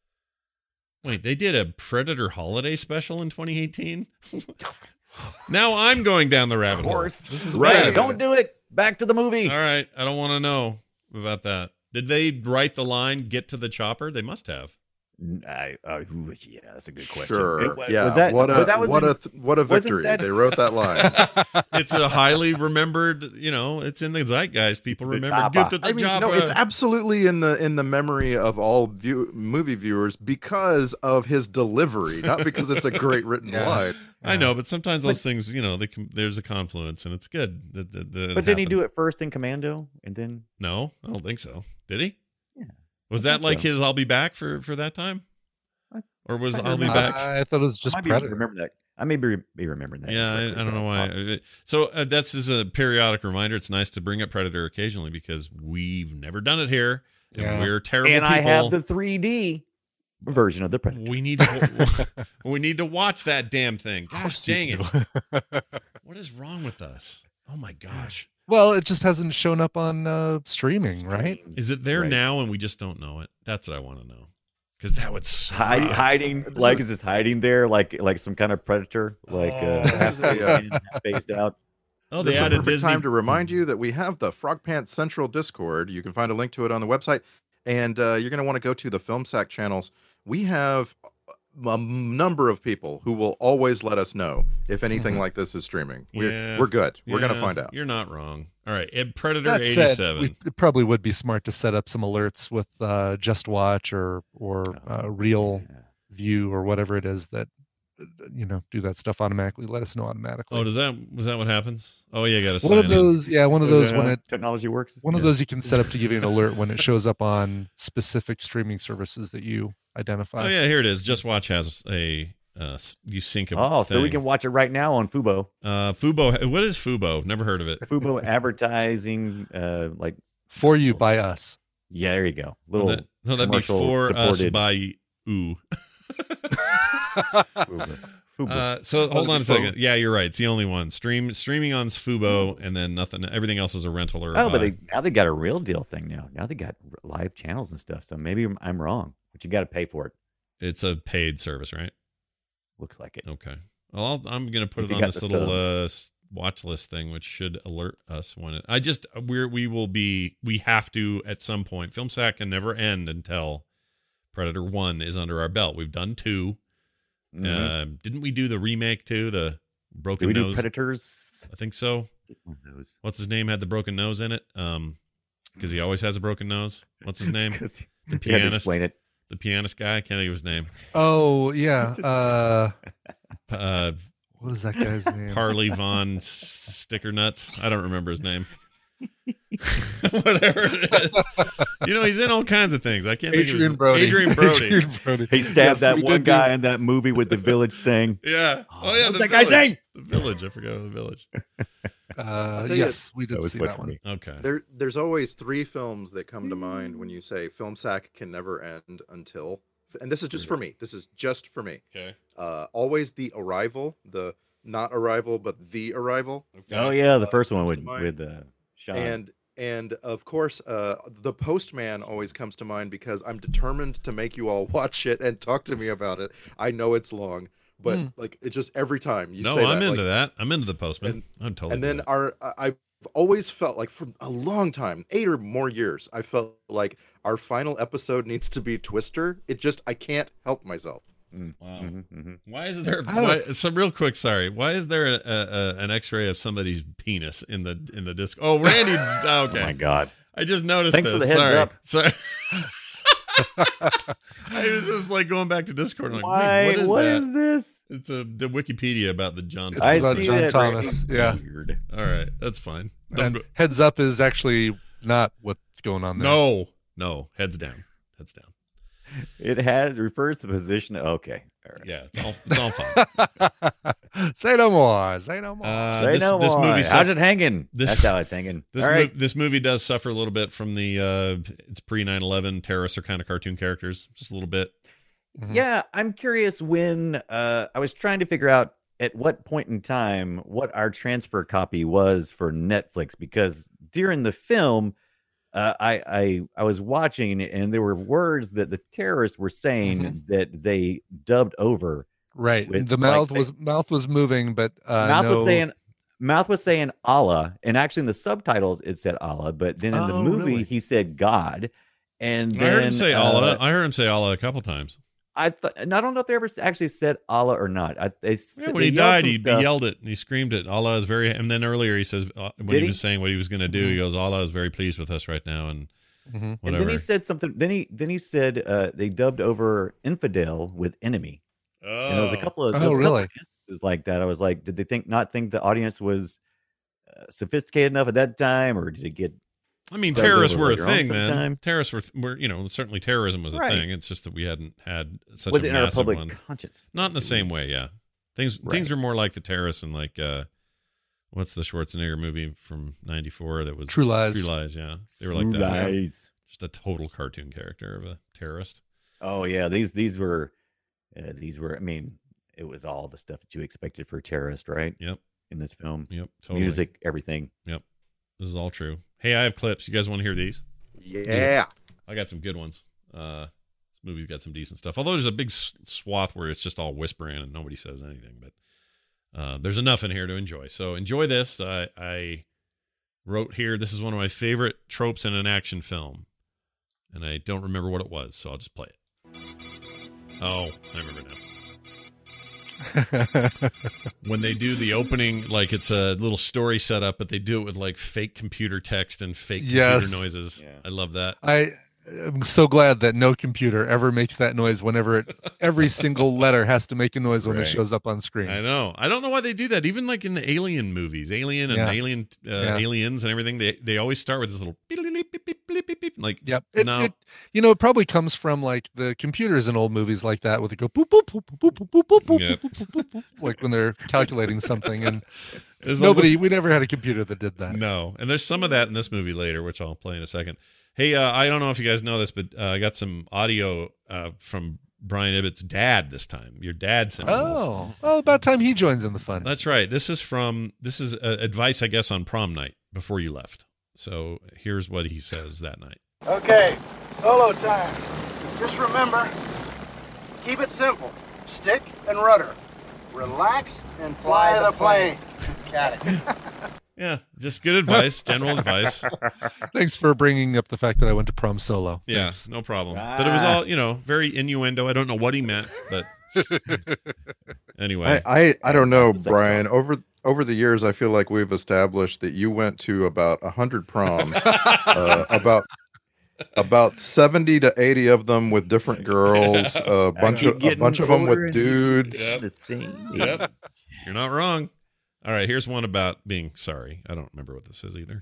Wait, they did a Predator holiday special in twenty eighteen? Now I'm going down the rabbit Of hole. course, This is right. bad. Don't do it. Back to the movie. All right, I don't want to know about that. Did they write the line "Get to the chopper"? They must have. I, uh, ooh, yeah, that's a good question. Sure. It- was- yeah. was that, what a but that was what in- a th- what a wasn't victory! that- They wrote that line. It's a highly remembered, you know, it's in the zeitgeist. People The remember. chopper. Get to the I mean, chopper. no, it's absolutely in the in the memory of all view, movie viewers because of his delivery, not because it's a great written Yeah. line. I know, but sometimes those things, you know, they can, there's a confluence, and it's good. That, that, that But didn't he do it first in Commando, and then? No, I don't think so. Did he? Yeah, Was I that think like so. his "I'll be back" for for that time, I- or was I "I'll be remember- back"? I thought it was I just might be Predator. remember that. I may be, be remembering that. Yeah, I, I don't know why. So uh, that's just a periodic reminder. It's nice to bring up Predator occasionally because we've never done it here, and Yeah. we're terrible And people. I have the three D version of the Predator. We need to we need to watch that damn thing. Of Gosh course you dang it! do. What is wrong with us? Oh my gosh! Well, it just hasn't shown up on uh, streaming, right? Is it there Right. now and we just don't know it? That's what I want to know. Because that would suck. Hide, hiding, This like, is- is this hiding there, like, like some kind of predator, like, Oh. uh, This half is a, uh, phased out? Oh, This they is the added perfect Disney. time to remind you that we have the Frog Pants Central Discord. You can find a link to it on the website, and uh, you're going to want to go to the Film Sack channels. We have a number of people who will always let us know if anything Mhm. like this is streaming. We're, Yeah. we're good. We're going to Yeah, find out. You're not wrong. All right, Ed Predator That said, eighty-seven. we, it probably would be smart to set up some alerts with uh, Just Watch or or uh, Real Yeah. View or whatever it is that uh, you know do that stuff automatically. Let us know automatically. Oh, does that was that what happens? Oh, yeah, got to sign one of in. those, yeah, one of those when Yeah, it technology works. one of Yeah. those you can set up to give you an alert when it shows up on specific streaming services that you identify. Oh yeah, here it is. Just Watch has a uh, s- you sync a Oh, so we thing. can watch it right now on Fubo. Uh, Fubo. What is Fubo? Never heard of it. Fubo advertising, uh, like, For you by us. yeah, there you go. Well, Little that, no, that'd be commercial for us supported. by ooh. Fubo. Fubo. Uh, so hold Oh, on a Fubo. second. Yeah, you're right. It's the only one. Stream streaming on Fubo, and then nothing. Everything else is a rental or. A oh, but buy. they, now they got a real deal thing now. Now they got live channels and stuff. So maybe I'm- I'm wrong, but you got to pay for it. It's a paid service, right? Looks like it. Okay. Well, I'll, I'm going to put If it you on got this the little subs. uh, s- watch list thing, which should alert us when it. I just we're we will be we have to at some point. Film Sack can never end until Predator One is under our belt. We've done two. Mhm. Uh, didn't we do the remake too? The Did broken we do nose. Predators? I think so. One of those. What's his name? Had the broken nose in it. Um, because he always has a broken nose. What's his name? 'Cause The you had to pianist. explain it. The pianist guy. I can't think of his name. Oh yeah. Uh, Uh, what is that guy's name? Harley Von S- Sticker Nuts. I don't remember his name. Whatever it is. You know, he's in all kinds of things. I can't think of Adrian his Brody. Adrian Brody. Adrian Brody. He stabbed Yes, that we one did do- guy in that movie with the village thing. Yeah. Oh, yeah. What's The that guy's village. name? The village. I forgot the village. Uh, tell you, yes, we did that was see quick that for one. me. Okay. There, there's always three films that come to mind when you say Film Sack can never end until, and this is just for me. This is just for me. Okay. Uh, always The Arrival, the not Arrival, but The Arrival, Okay. Oh yeah, the first one comes with to mind. with uh, Sean. and and of course, uh, The Postman always comes to mind because I'm determined to make you all watch it and talk to me about it. I know it's long, but Mm. like it just every time you No, say I'm that, into like, that. I'm into the Postman. and- I'm totally. and then into our I always felt like for a long time, eight or more years, I felt like our final episode needs to be Twister. It just, I can't help myself. Wow. Mm-hmm, mm-hmm. Why is there? Why, so real quick, sorry. Why is there a, a, a, an X-ray of somebody's penis in the in the disc? Oh, Randy. Okay. Oh my God. I just noticed Thanks this. for the heads sorry. up. Sorry. I was just like going back to Discord. Like, Why? wait, what is what that? is this? It's a the Wikipedia about the John. It's I about see John that, Thomas. right? Yeah. Weird. All right, that's fine. Don't And go- heads up is actually not what's going on there. no, no, heads down, heads down. It has refers to the position. Okay. All right. Yeah, it's all, it's all fine. Say no more. Say no more. Uh, Say this no this more. movie How's suff- it hanging? this- That's how it's hanging. This All mo- right. this movie does suffer a little bit from the uh, it's pre nine eleven terrorists are kind of cartoon characters, just a little bit. Mhm. Yeah, I'm curious when uh, I was trying to figure out at what point in time what our transfer copy was for Netflix, because during the film, uh, I, I I was watching and there were words that the terrorists were saying Mhm. that they dubbed over. Right. with, The like, mouth they- was mouth was moving, but uh, mouth no... was saying mouth was saying Allah, and actually in the subtitles it said Allah, but then in the Oh, movie really? he said God. And I heard him then, say uh, Allah. I heard him say Allah a couple times. I thought, and I don't know if they ever actually said Allah or not. I, they, Yeah, they when he yelled died, some he, he stuff. yelled it and he screamed it. Allah is very. And then earlier he says uh, when Did he he? was saying what he was going to do, he goes, Allah is very pleased with us right now, and Mhm. And whatever. then he said something. Then he then he said uh, they dubbed over infidel with enemy. oh, And there was a couple of Oh, there was a couple really? of instances like that. I was like, did they think not think the audience was uh, sophisticated enough at that time, or did it get? I mean, dubbed terrorists over were a later on thing, man. sometime? Terrorists were, were, you know, certainly terrorism was a Right. thing. It's just that we hadn't had such Was a it in our massive public one. conscious? Not in the same way, yeah. Things Right. things are more like the terrorists in like uh, what's the Schwarzenegger movie from ninety-four that was True Lies. True Lies, yeah. They were like True that. Lies. Just a total cartoon character of a terrorist. Oh yeah, these these were uh, these were. I mean, it was all the stuff that you expected for a terrorist, right? Yep. In this film, Yep. Totally. music, everything. Yep. This is all true. Hey, I have clips. You guys want to hear these? Yeah. I got some good ones. Uh, this movie's got some decent stuff. Although there's a big s- swath where it's just all whispering and nobody says anything, but uh, there's enough in here to enjoy. So enjoy this. I, I wrote here, this is one of my favorite tropes in an action film, and I don't remember what it was, so I'll just play it. Oh, I remember now. When they do the opening, like it's a little story setup, but they do it with like fake computer text and fake computer Yes. noises. Yeah. I love that. I am so glad that no computer ever makes that noise whenever it, every single letter has to make a noise when Right. it shows up on screen. I know. I don't know why they do that. Even like in the Alien movies, Alien and Yeah. Alien uh, Yeah. Aliens and everything, they they always start with this little beep, beep, beep, beep, beep, beep, beep, like Yep. It, no. it, you know, it probably comes from like the computers in old movies like that, where they go boop boop boop boop boop boop boop boop, Yep. boop, boop, boop, boop, like when they're calculating something. And There's a nobody, we never had a computer that did that. No, and there's some of that in this movie later, which I'll play in a second. Hey, uh, I don't know if you guys know this, but uh, I got some audio uh, from Brian Ibbott's dad this time. Your dad sent me this. Oh, well, about time he joins in the fun. That's right. This is from this is uh, advice, I guess, on prom night before you left. So here's what he says that night. Okay, solo time. Just remember, keep it simple. Stick and rudder. Relax and fly the plane. Got it. Yeah, just good advice, general advice. Thanks for bringing up the fact that I went to prom solo. Yeah, Thanks. no problem. But it was all, you know, very innuendo. I don't know what he meant, but anyway. I, I, I don't know, Sex Brian. Over over the years, I feel like we've established that you went to about a hundred proms, uh, about about seventy to eighty of them with different girls, a bunch keep of a getting bunch of them older with and dudes. Yep. The same. Yep. You're not wrong. All right, here's one about being sorry. I don't remember what this is either.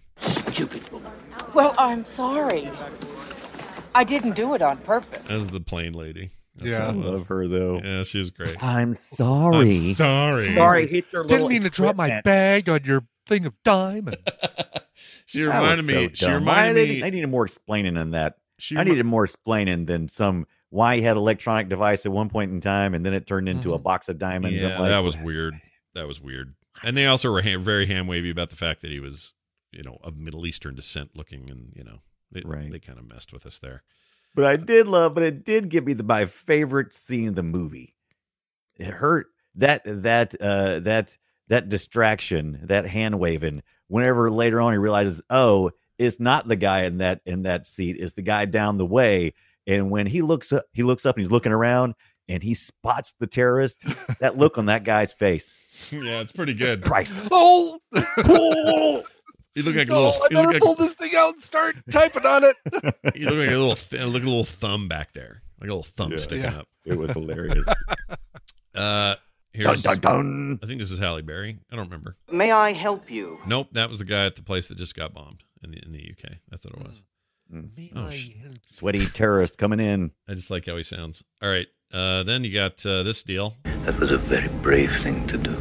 Well, I'm sorry. I didn't do it on purpose. As the plane lady. That's Yeah. what I it was. love her though. Yeah, she was great. I'm sorry. I'm sorry. Sorry, hit your Didn't little mean to drop my equipment. bag on your thing of diamonds. She That reminded was me. so She dumb. Why reminded they, me. I needed more explaining than that. She I remi- needed more explaining than some why he had an electronic device at one point in time and then it turned into a Mhm. box of diamonds. I'm Yeah, like, that was what? weird. That was weird. And they also were ha- very hand wavy about the fact that he was, you know, of Middle Eastern descent looking, and you know, they, Right. they kind of messed with us there. But I did love, but it did give me the my favorite scene of the movie. It hurt that that uh that that distraction, that hand waving whenever later on he realizes, oh, it's not the guy in that in that seat, it's the guy down the way. And when he looks up, he looks up and he's looking around and he spots the terrorist. That look on that guy's face. Yeah, it's pretty good. Priceless. Oh, You look like a oh little. I You better look pull like, this thing out and start typing on it. you look like a little. Th- look at a little thumb back there, like a little thumb Yeah. sticking Yeah. up. It was hilarious. Uh, here's. Dun, dun, dun. I think this is Halle Berry. I don't remember. May I help you? Nope, that was the guy at the place that just got bombed in the in the U K. That's what it was. Oh, sh- Sweaty terrorist coming in. I just like how he sounds. All right, uh, then you got uh, this deal. That was a very brave thing to do.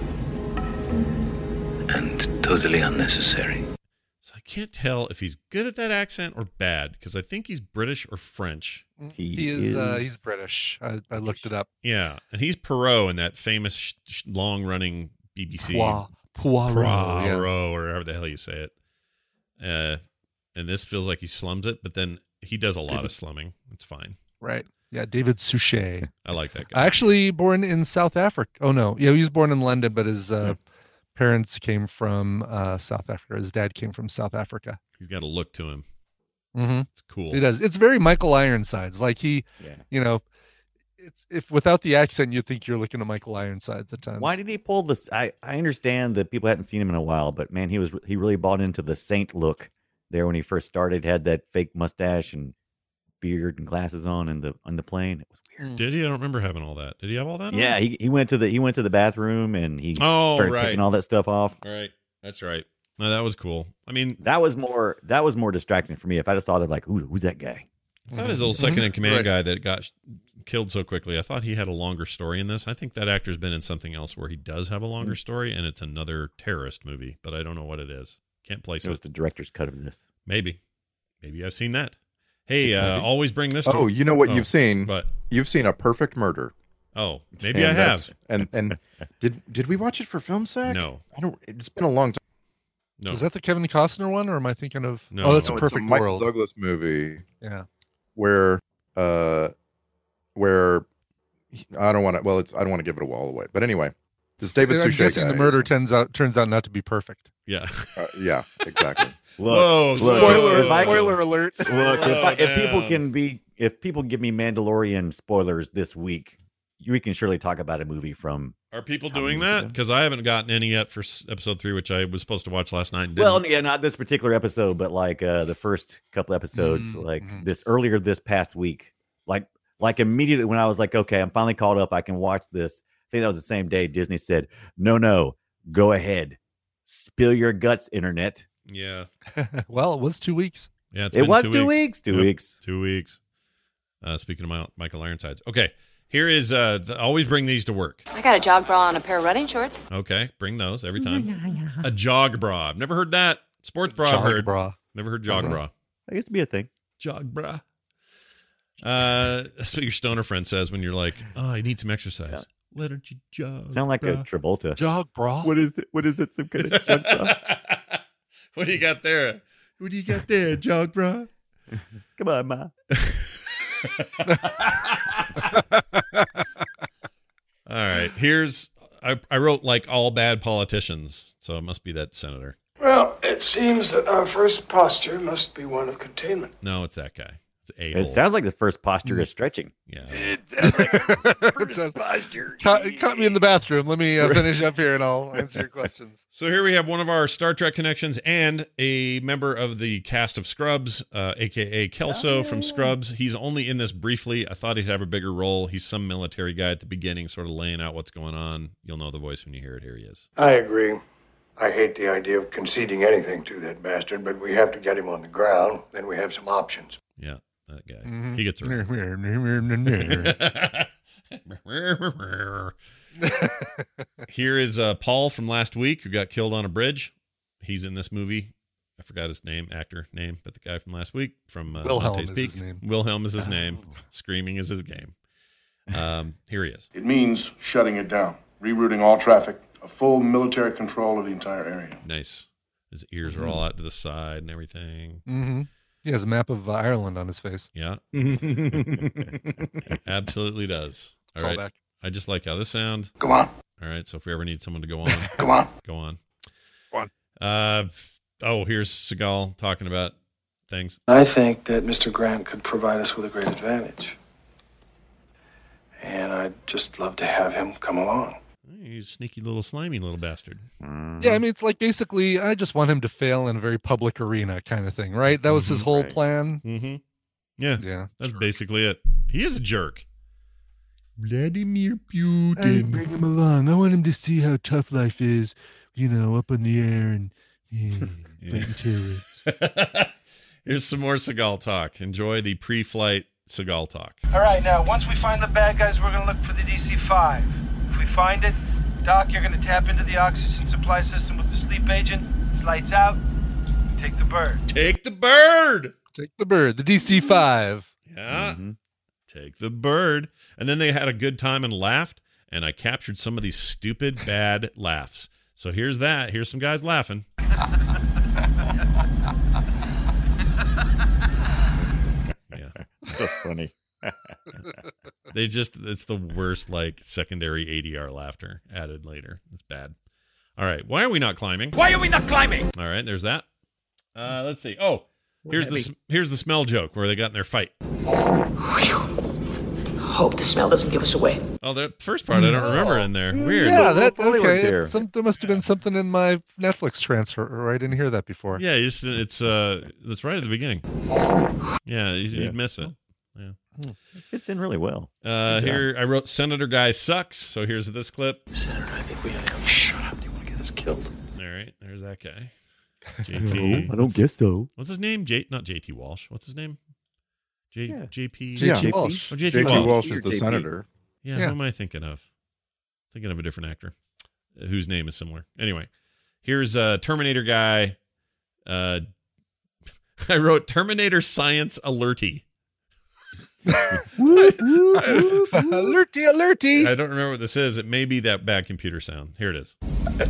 And totally unnecessary. So I can't tell if he's good at that accent or bad because I think he's British or French. He, he is, is... Uh, he's British. I, I looked it up. Yeah, and he's Perot in that famous sh- sh- long-running B B C Poirot, Poirot, Poirot yeah. or however the hell you say it. Uh, and this feels like he slums it, but then he does a lot of slumming. It's fine. Right. Yeah, David Suchet. I like that guy. Actually born in South Africa. Oh, no. Yeah, he was born in London, but his uh, parents came from uh, South Africa. His dad came from South Africa. He's got a look to him. Mm-hmm. It's cool. He does. It's very Michael Ironsides. Like he, Yeah. you know, it's, if without the accent, you think you're looking at Michael Ironsides at times. Why did he pull this? I, I understand that people hadn't seen him in a while, but man, he was he really bought into the saint look there when he first started. Had that fake mustache and beard and glasses on in the on the plane. It was weird. Did he? I don't remember having all that. Did he have all that? Yeah, on? he he went to the he went to the bathroom and he Oh, started right. taking all that stuff off. All right. That's right. No, that was cool. I mean, That was more that was more distracting for me. If I just saw them like, Ooh, who's that guy? I thought his little second in command Right. guy that got sh- killed so quickly, I thought he had a longer story in this. I think that actor's been in something else where he does have a longer Mm. story, and it's another terrorist movie, but I don't know what it is. Can't place It was it. the director's cut of this. Maybe. Maybe I've seen that. Hey, Six uh, hundred. always bring this to... Oh, you know what Oh, you've seen? But, You've seen A Perfect Murder. oh, maybe And I that's- have. And and did did we watch it for Film Sack? No. I don't. It's been a long time. No. Is that the Kevin Costner one, or am I thinking of? No. Oh, that's No, a it's Perfect Michael World. Douglas movie Yeah. where uh where he- I don't want to. Well, it's I don't want to give it all away. But anyway, this David I'm Suchet guessing guy the murder is- turns out turns out not to be perfect. Yeah. uh, yeah, exactly. Look, Whoa, look, Spoiler! if I- Spoiler alert! Look, if, Slow I, if people down. can be, if people give me Mandalorian spoilers this week, we can surely talk about a movie from. Are people How doing many that? ago? Because I haven't gotten any yet for s- episode three, which I was supposed to watch last night. And didn't. Well, yeah, not this particular episode, but like uh, the first couple episodes, Mm, like mhm. this earlier this past week, like like immediately when I was like, okay, I'm finally caught up, I can watch this. I think that was the same day Disney said, no, no, go ahead, spill your guts, internet. yeah. Well, it was two weeks. Yeah, it's It been was two, two weeks. weeks, two Yep, weeks. Two weeks. Uh, speaking of my, Michael Ironsides. Okay, here is, uh, the, always bring these to work. I got a jog bra and a pair of running shorts. Okay, bring those every time. A jog bra. I've never heard that. Sports bra, I've Jog heard. bra. Never heard jog Uh-huh. bra. That used to be a thing. Jog bra. Uh, that's what your stoner friend says when you're like, oh, I need some exercise. Sound- Why don't you jog? Sound like bra? a Travolta. Jog bra. What is it? What is it? Some kind of junk bra? What do you got there? What do you got there, jog bra? Come on, ma. All right, here's I, I wrote like all bad politicians, so it must be that senator. Well, it seems that our first posture must be one of containment. No, it's that guy. It's a It sounds like the first posture is stretching. yeah. Posture. Caught, caught me in the bathroom. Let me uh, finish up here, and I'll answer your questions. So here we have one of our Star Trek connections and a member of the cast of Scrubs, uh, aka Kelso from Scrubs. He's only in this briefly. I thought he'd have a bigger role. He's some military guy at the beginning, sort of laying out what's going on. You'll know the voice when you hear it. Here he is. I agree. I hate the idea of conceding anything to that bastard, but we have to get him on the ground. Then we have some options. Yeah, that guy. Mm-hmm. He gets around. Here is uh, Paul from last week who got killed on a bridge. He's in this movie. I forgot his name, actor name, but the guy from last week from uh, Wilhelm Dante's is Peak. his name. Wilhelm is his name. Screaming is his game. Um, here he is. It means shutting it down, rerouting all traffic, a full military control of the entire area. Nice. His ears are all out to the side and everything. Mm-hmm. He has a map of uh, Ireland on his face. Yeah. Absolutely does. All right. Callback. I just like how this sounds. Go on. All right. So if we ever need someone to go on, Go on. go on. Go on. Uh, Oh, here's Seagal talking about things. I think that Mister Grant could provide us with a great advantage. And I'd just love to have him come along. You sneaky little slimy little bastard. Yeah, I mean, it's like basically, I just want him to fail in a very public arena kind of thing, right? That was mm-hmm, his whole right. plan. Mm-hmm. Yeah, yeah, that's jerk. basically it. He is a jerk. Vladimir Putin. I bring him along. I want him to see how tough life is, you know, up in the air and yeah, yeah. fighting terrorists. Here's some more Seagal talk. Enjoy the pre-flight Seagal talk. All right, now, once we find the bad guys, we're going to look for the D C five. If we find it, Doc, you're going to tap into the oxygen supply system with the sleep agent. It's lights out. Take the bird. Take the bird! Take the bird. The D C five. Yeah. Mm-hmm. Take the bird. And then they had a good time and laughed, and I captured some of these stupid, bad laughs. So here's that. Here's some guys laughing. Yeah. That's funny. They just, it's the worst, like, secondary A D R laughter added later. It's bad. All right. Why are we not climbing? Why are we not climbing? All right. There's that. Uh, let's see. Oh, here's the, here's the smell joke where they got in their fight. Hope the smell doesn't give us away. Oh, the first part I don't remember in there. Weird. Yeah, that okay. There. Some, there must have been something in my Netflix transfer. I didn't hear that before. Yeah, it's it's uh, it's right at the beginning. Yeah, you, yeah. you'd miss it. Yeah, it fits in really well. Uh, here I wrote Senator Guy sucks. So here's this clip. Senator, I think we have to shut up. Do you want to get us killed? All right, there's that guy. J T. No, I don't guess so. What's his name? J. Not J T Walsh. What's his name? J. Yeah. J P. J T Walsh. Oh, J J T T Walsh. Walsh is the J P. senator. Yeah, Yeah. who am I thinking of? Thinking of a different actor uh, whose name is similar. Anyway, here's uh, Terminator guy. Uh, I wrote Terminator Science Alerty. Whoop, whoop, whoop, alerty, alerty. I don't remember what this is. It may be that bad computer sound. Here it is.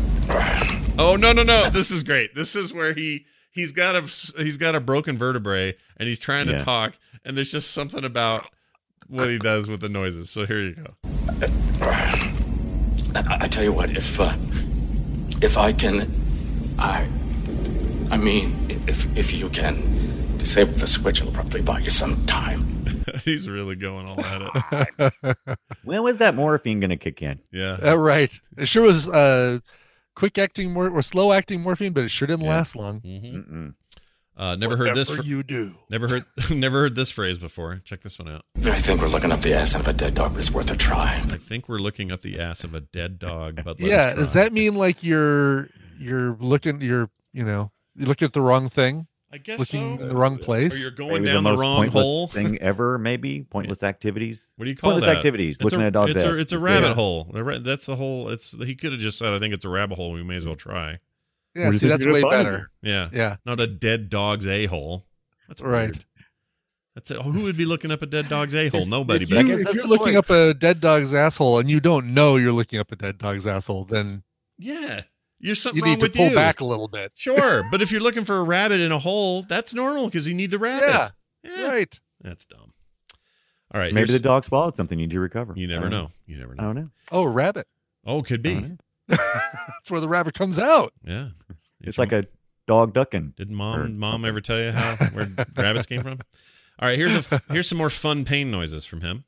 Oh no no no! This is great. This is where he he's got a he's got a broken vertebrae and he's trying to Yeah. talk and there's just something about what he does with the noises. So here you go. I, I tell you what, if uh, if I can, I I mean, if if you can disable the switch, it'll probably buy you some time. He's really going all at it. When was that morphine going to kick in? Yeah. Uh, right. It sure was uh, quick acting mor- or slow acting morphine, but it sure didn't Yeah. last long. Mm-hmm. Uh, never heard this. Whatever Fr- you do. Never heard. Never heard this phrase before. Check this one out. I think we're looking up the ass of a dead dog, but it's worth a try. I think we're looking up the ass of a dead dog, but let's Yeah. try. Does that mean like you're you're looking you're you know you're looking at the wrong thing? I guess Looking so. in the wrong Or place. you're going Maybe down the, most wrong pointless hole. thing ever, maybe pointless activities. What do you call pointless that? activities? It's looking a, at a dog's it's ass. A, it's a Just- rabbit yeah. hole. The ra- That's the whole. It's he could have just said, "I think it's a rabbit hole. We may as well try." Yeah. What do you See, think that's you're way gonna find better. Yeah, Yeah. not a dead dog's a hole. That's Right. weird. That's it. Who would be looking up a dead dog's a hole? Nobody. If, But I you, guess if that's you're the looking point. up a dead dog's asshole and you don't know you're looking up a dead dog's asshole, then yeah, there's something you wrong need to with pull you. back a little bit. Sure, but if you're looking for a rabbit in a hole, that's normal because you need the rabbit. Yeah. Yeah. Right. That's dumb. All right. Maybe here's- the dog swallowed something. You need to recover. You I never don't know. You never I know. don't know. Oh, a rabbit. Oh, could I don't be. know. That's where the rabbit comes out. Yeah. It's like a dog ducking. Didn't or mom mom something. ever tell you how where rabbits came from? All right, here's a f- here's some more fun pain noises from him.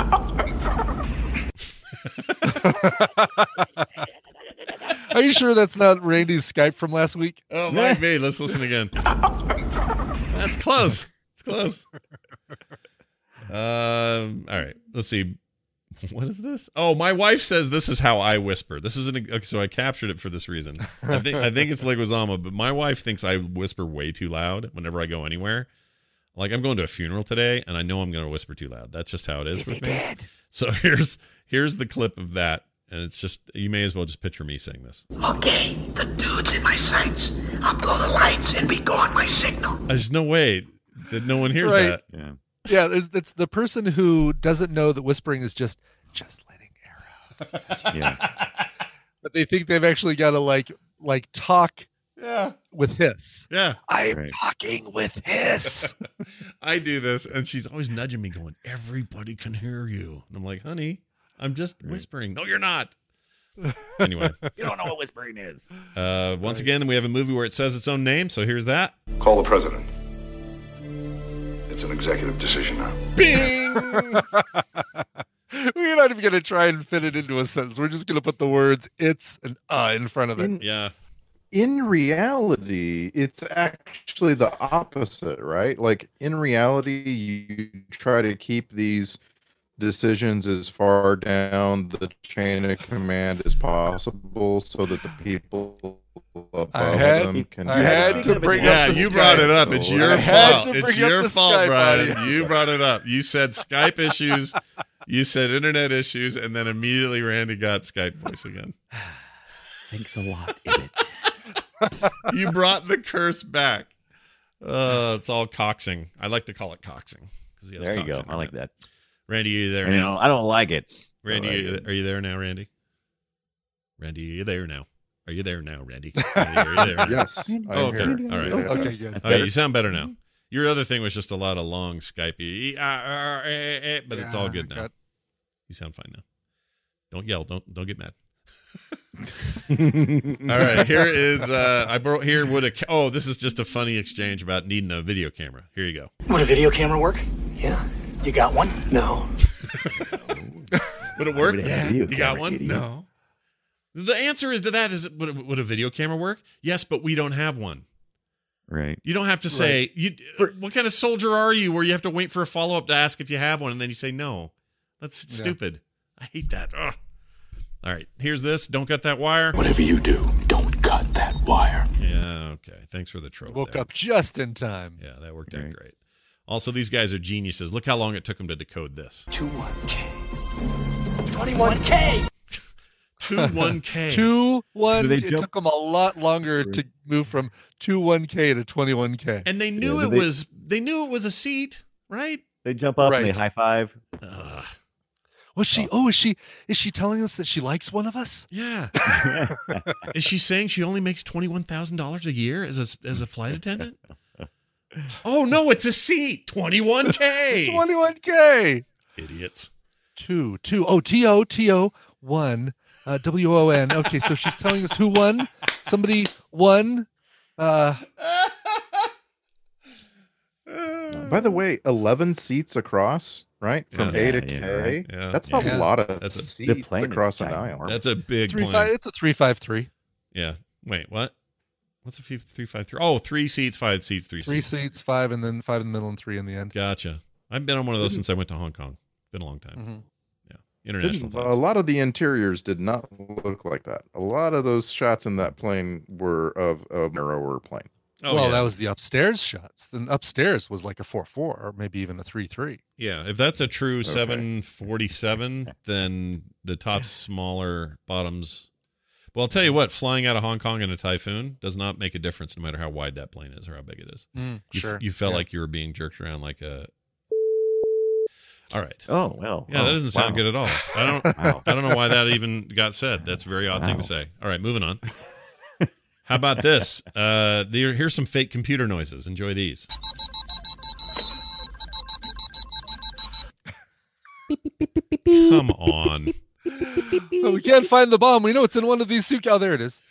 Are you sure that's not Randy's Skype from last week? Oh, might be. Let's listen again. That's close. It's close. Um. All right. Let's see. What is this? Oh, my wife says this is how I whisper. This isn't okay, so I captured it for this reason. I think I think it's Leguizamo, but my wife thinks I whisper way too loud whenever I go anywhere. Like I'm going to a funeral today, and I know I'm going to whisper too loud. That's just how it is, Is with he me. dead? So here's here's the clip of that, and it's just you may as well just picture me saying this. Okay, the dude's in my sights. I'll blow the lights and be gone my signal. There's no way that no one hears Right. that. Yeah. Yeah, there's it's the person who doesn't know that whispering is just just letting air out. Yeah. But they think they've actually got to like like talk Yeah. with hiss. Yeah. I'm Right. talking with hiss. I do this, and she's always nudging me, going, "Everybody can hear you." And I'm like, "Honey, I'm just whispering." No, you're not. Anyway. You don't know what whispering is. Uh, once again, we have a movie where it says its own name, so here's that. Call the president. It's an executive decision now. Bing! We're not even going to try and fit it into a sentence. We're just going to put the words "it's" and "uh" in front of it. In, yeah. In reality, it's actually the opposite, right? Like, in reality, you try to keep these decisions as far down the chain of command as possible so that the people above I had, them can I had to bring yeah, up the you Skype. brought it up. It's your I had fault. to It's bring up your the fault, Skype Brian. audio. You brought it up. You said Skype issues. You said internet issues, and then immediately Randy got Skype voice again. Thanks a lot, Ibbot. You brought the curse back. Uh, it's all coxing. I like to call it coxing. He has There you cox go. I like that. Randy, are you there You now? know, I don't like it. Randy, I like are you- it. are you there now, Randy? Randy, are you there now? Are you there now, Randy? Randy, are you there now? Yes, I'm Oh, okay. here. All right. Okay, good. That's All right, better. you sound better now. Your other thing was just a lot of long Skypey, uh, uh, eh, eh, but it's all Yeah, good now. got- You sound fine now. Don't yell. Don't don't get mad. All right, here is uh I brought here would a ca- oh this is just a funny exchange about needing a video camera. Here you go. Would a video camera work? Yeah. You got one? No. Would it work? Would it have a Yeah. video You got camera, one? idiot? No. The answer is to that is would a, would a video camera work? Yes, but we don't have one. Right. You don't have to say you. What kind of soldier are you where you have to wait for a follow up to ask if you have one and then you say no? That's Yeah. stupid. I hate that. Ugh. All right, here's this. Don't cut that wire. Whatever you do, don't cut that wire. Yeah, okay. Thanks for the trope. Woke there. up just in time. Yeah, that worked out great. Also, these guys are geniuses. Look how long it took them to decode this. two one K. twenty-one K. two one K. Two one. Do they It jump- took them a lot longer to move from two one K to twenty one K. And they knew Yeah, it they- was they knew it was a seat, right? They jump up and Right. they high five. Ugh. Was she? Oh, is she? Is she telling us that she likes one of us? Yeah. Is she saying she only makes twenty one thousand dollars a year as a as a flight attendant? Oh no, it's a seat. Twenty one K. Twenty one K. Idiots. Two two. Oh, T O T O one. Uh, W O N. Okay, so she's telling us who won. Somebody won. Uh, By the way, eleven seats across, right? From Yeah. A to Yeah, K. right. Yeah. That's Yeah. a lot of That's a- seats The plane is across an ginormous. aisle. That's a big three plane. five. It's a three five three. Yeah. Wait, what? What's a f- three five three? Oh, three seats, five seats, three, Three seats. seats, five, and then five in the middle and three in the end. Gotcha. I've been on one of those since I went to Hong Kong. Been a long time. Mhm. Yeah. International Didn't- flights. a lot of the interiors did not look like that. A lot of those shots in that plane were of a narrower plane. Oh, well, yeah. that was the upstairs shots. Then upstairs was like a four four or maybe even a three three. Yeah, if that's a true seven forty-seven, then the top's smaller, bottoms. Well, I'll tell you what, flying out of Hong Kong in a typhoon does not make a difference no matter how wide that plane is or how big it is. Mm, you, sure. you felt Yeah. like you were being jerked around like a. All right. Oh well. Yeah, that Oh, doesn't sound wow. good at all. I don't. Wow. I don't know why that even got said. That's a very odd thing to Wow. say. All right, moving on. How about this? Uh, there, here's some fake computer noises. Enjoy these. Come on. Oh, we can't find the bomb. We know it's in one of these suit. Oh, there it is.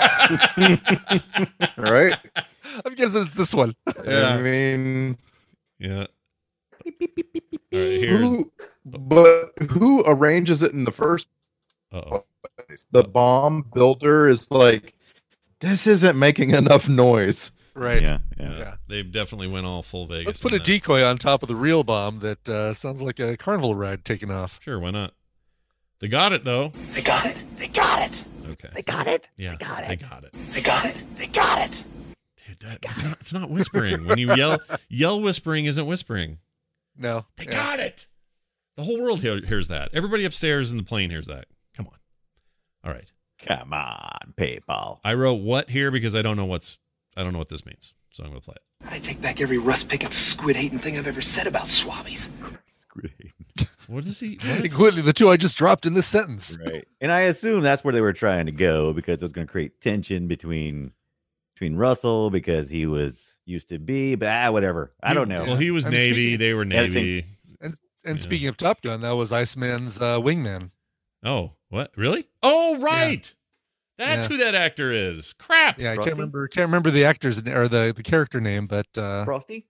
Right? I'm guessing it's this one. I mean, Yeah. All right, here's. who, but who arranges it in the first Uh-oh. place? The bomb builder is like, this isn't making enough noise. Right. Yeah. Yeah, Yeah. they definitely went all full Vegas. Let's put on a that. decoy on top of the real bomb that uh, sounds like a carnival ride taking off. Sure, why not? They got it though. They got it. They got it. Okay. They got it. Yeah, They got they it. got it. They got it. They got it. Dude, that, it's not. It's not whispering. When you yell, yell whispering isn't whispering. No. They Yeah. got it. The whole world hear, hears that. Everybody upstairs in the plane hears that. Come on. All right. Come on, people. I wrote what here because I don't know what's. I don't know what this means, so I'm gonna play it. I take back every rust picking, squid hating thing I've ever said about swabbies. What is he? What is Including the two I just dropped in this sentence. Right. And I assume that's where they were trying to go because it was going to create tension between between Russell because he was used to be, but ah, whatever. I don't know. Well, he was I'm Navy. speaking- They were Editing. Navy. And and Yeah. speaking of Top Gun, that was Iceman's uh, wingman. Oh, what? Really? Oh, right. Yeah. That's yeah. who that actor is. Crap. Yeah, I Frosty? can't remember. Can't remember the actor's or the the character name, but uh, Frosty.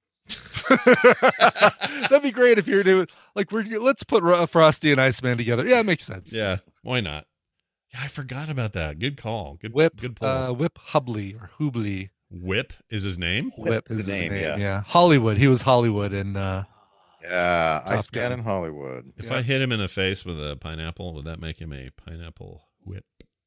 That'd be great if you're doing like we're let's put Frosty and Iceman together. Yeah, it makes sense. Yeah, why not? Yeah, I forgot about that. Good call. Good Whip. Good pull. Uh, Whip Hubley or Hubley. Whip is his name. Whip, Whip is is his name, name. yeah. Yeah. Hollywood. He was Hollywood in. Uh, Yeah, Top Iceman Gun. in Hollywood. If Yeah. I hit him in the face with a pineapple, would that make him a pineapple whip?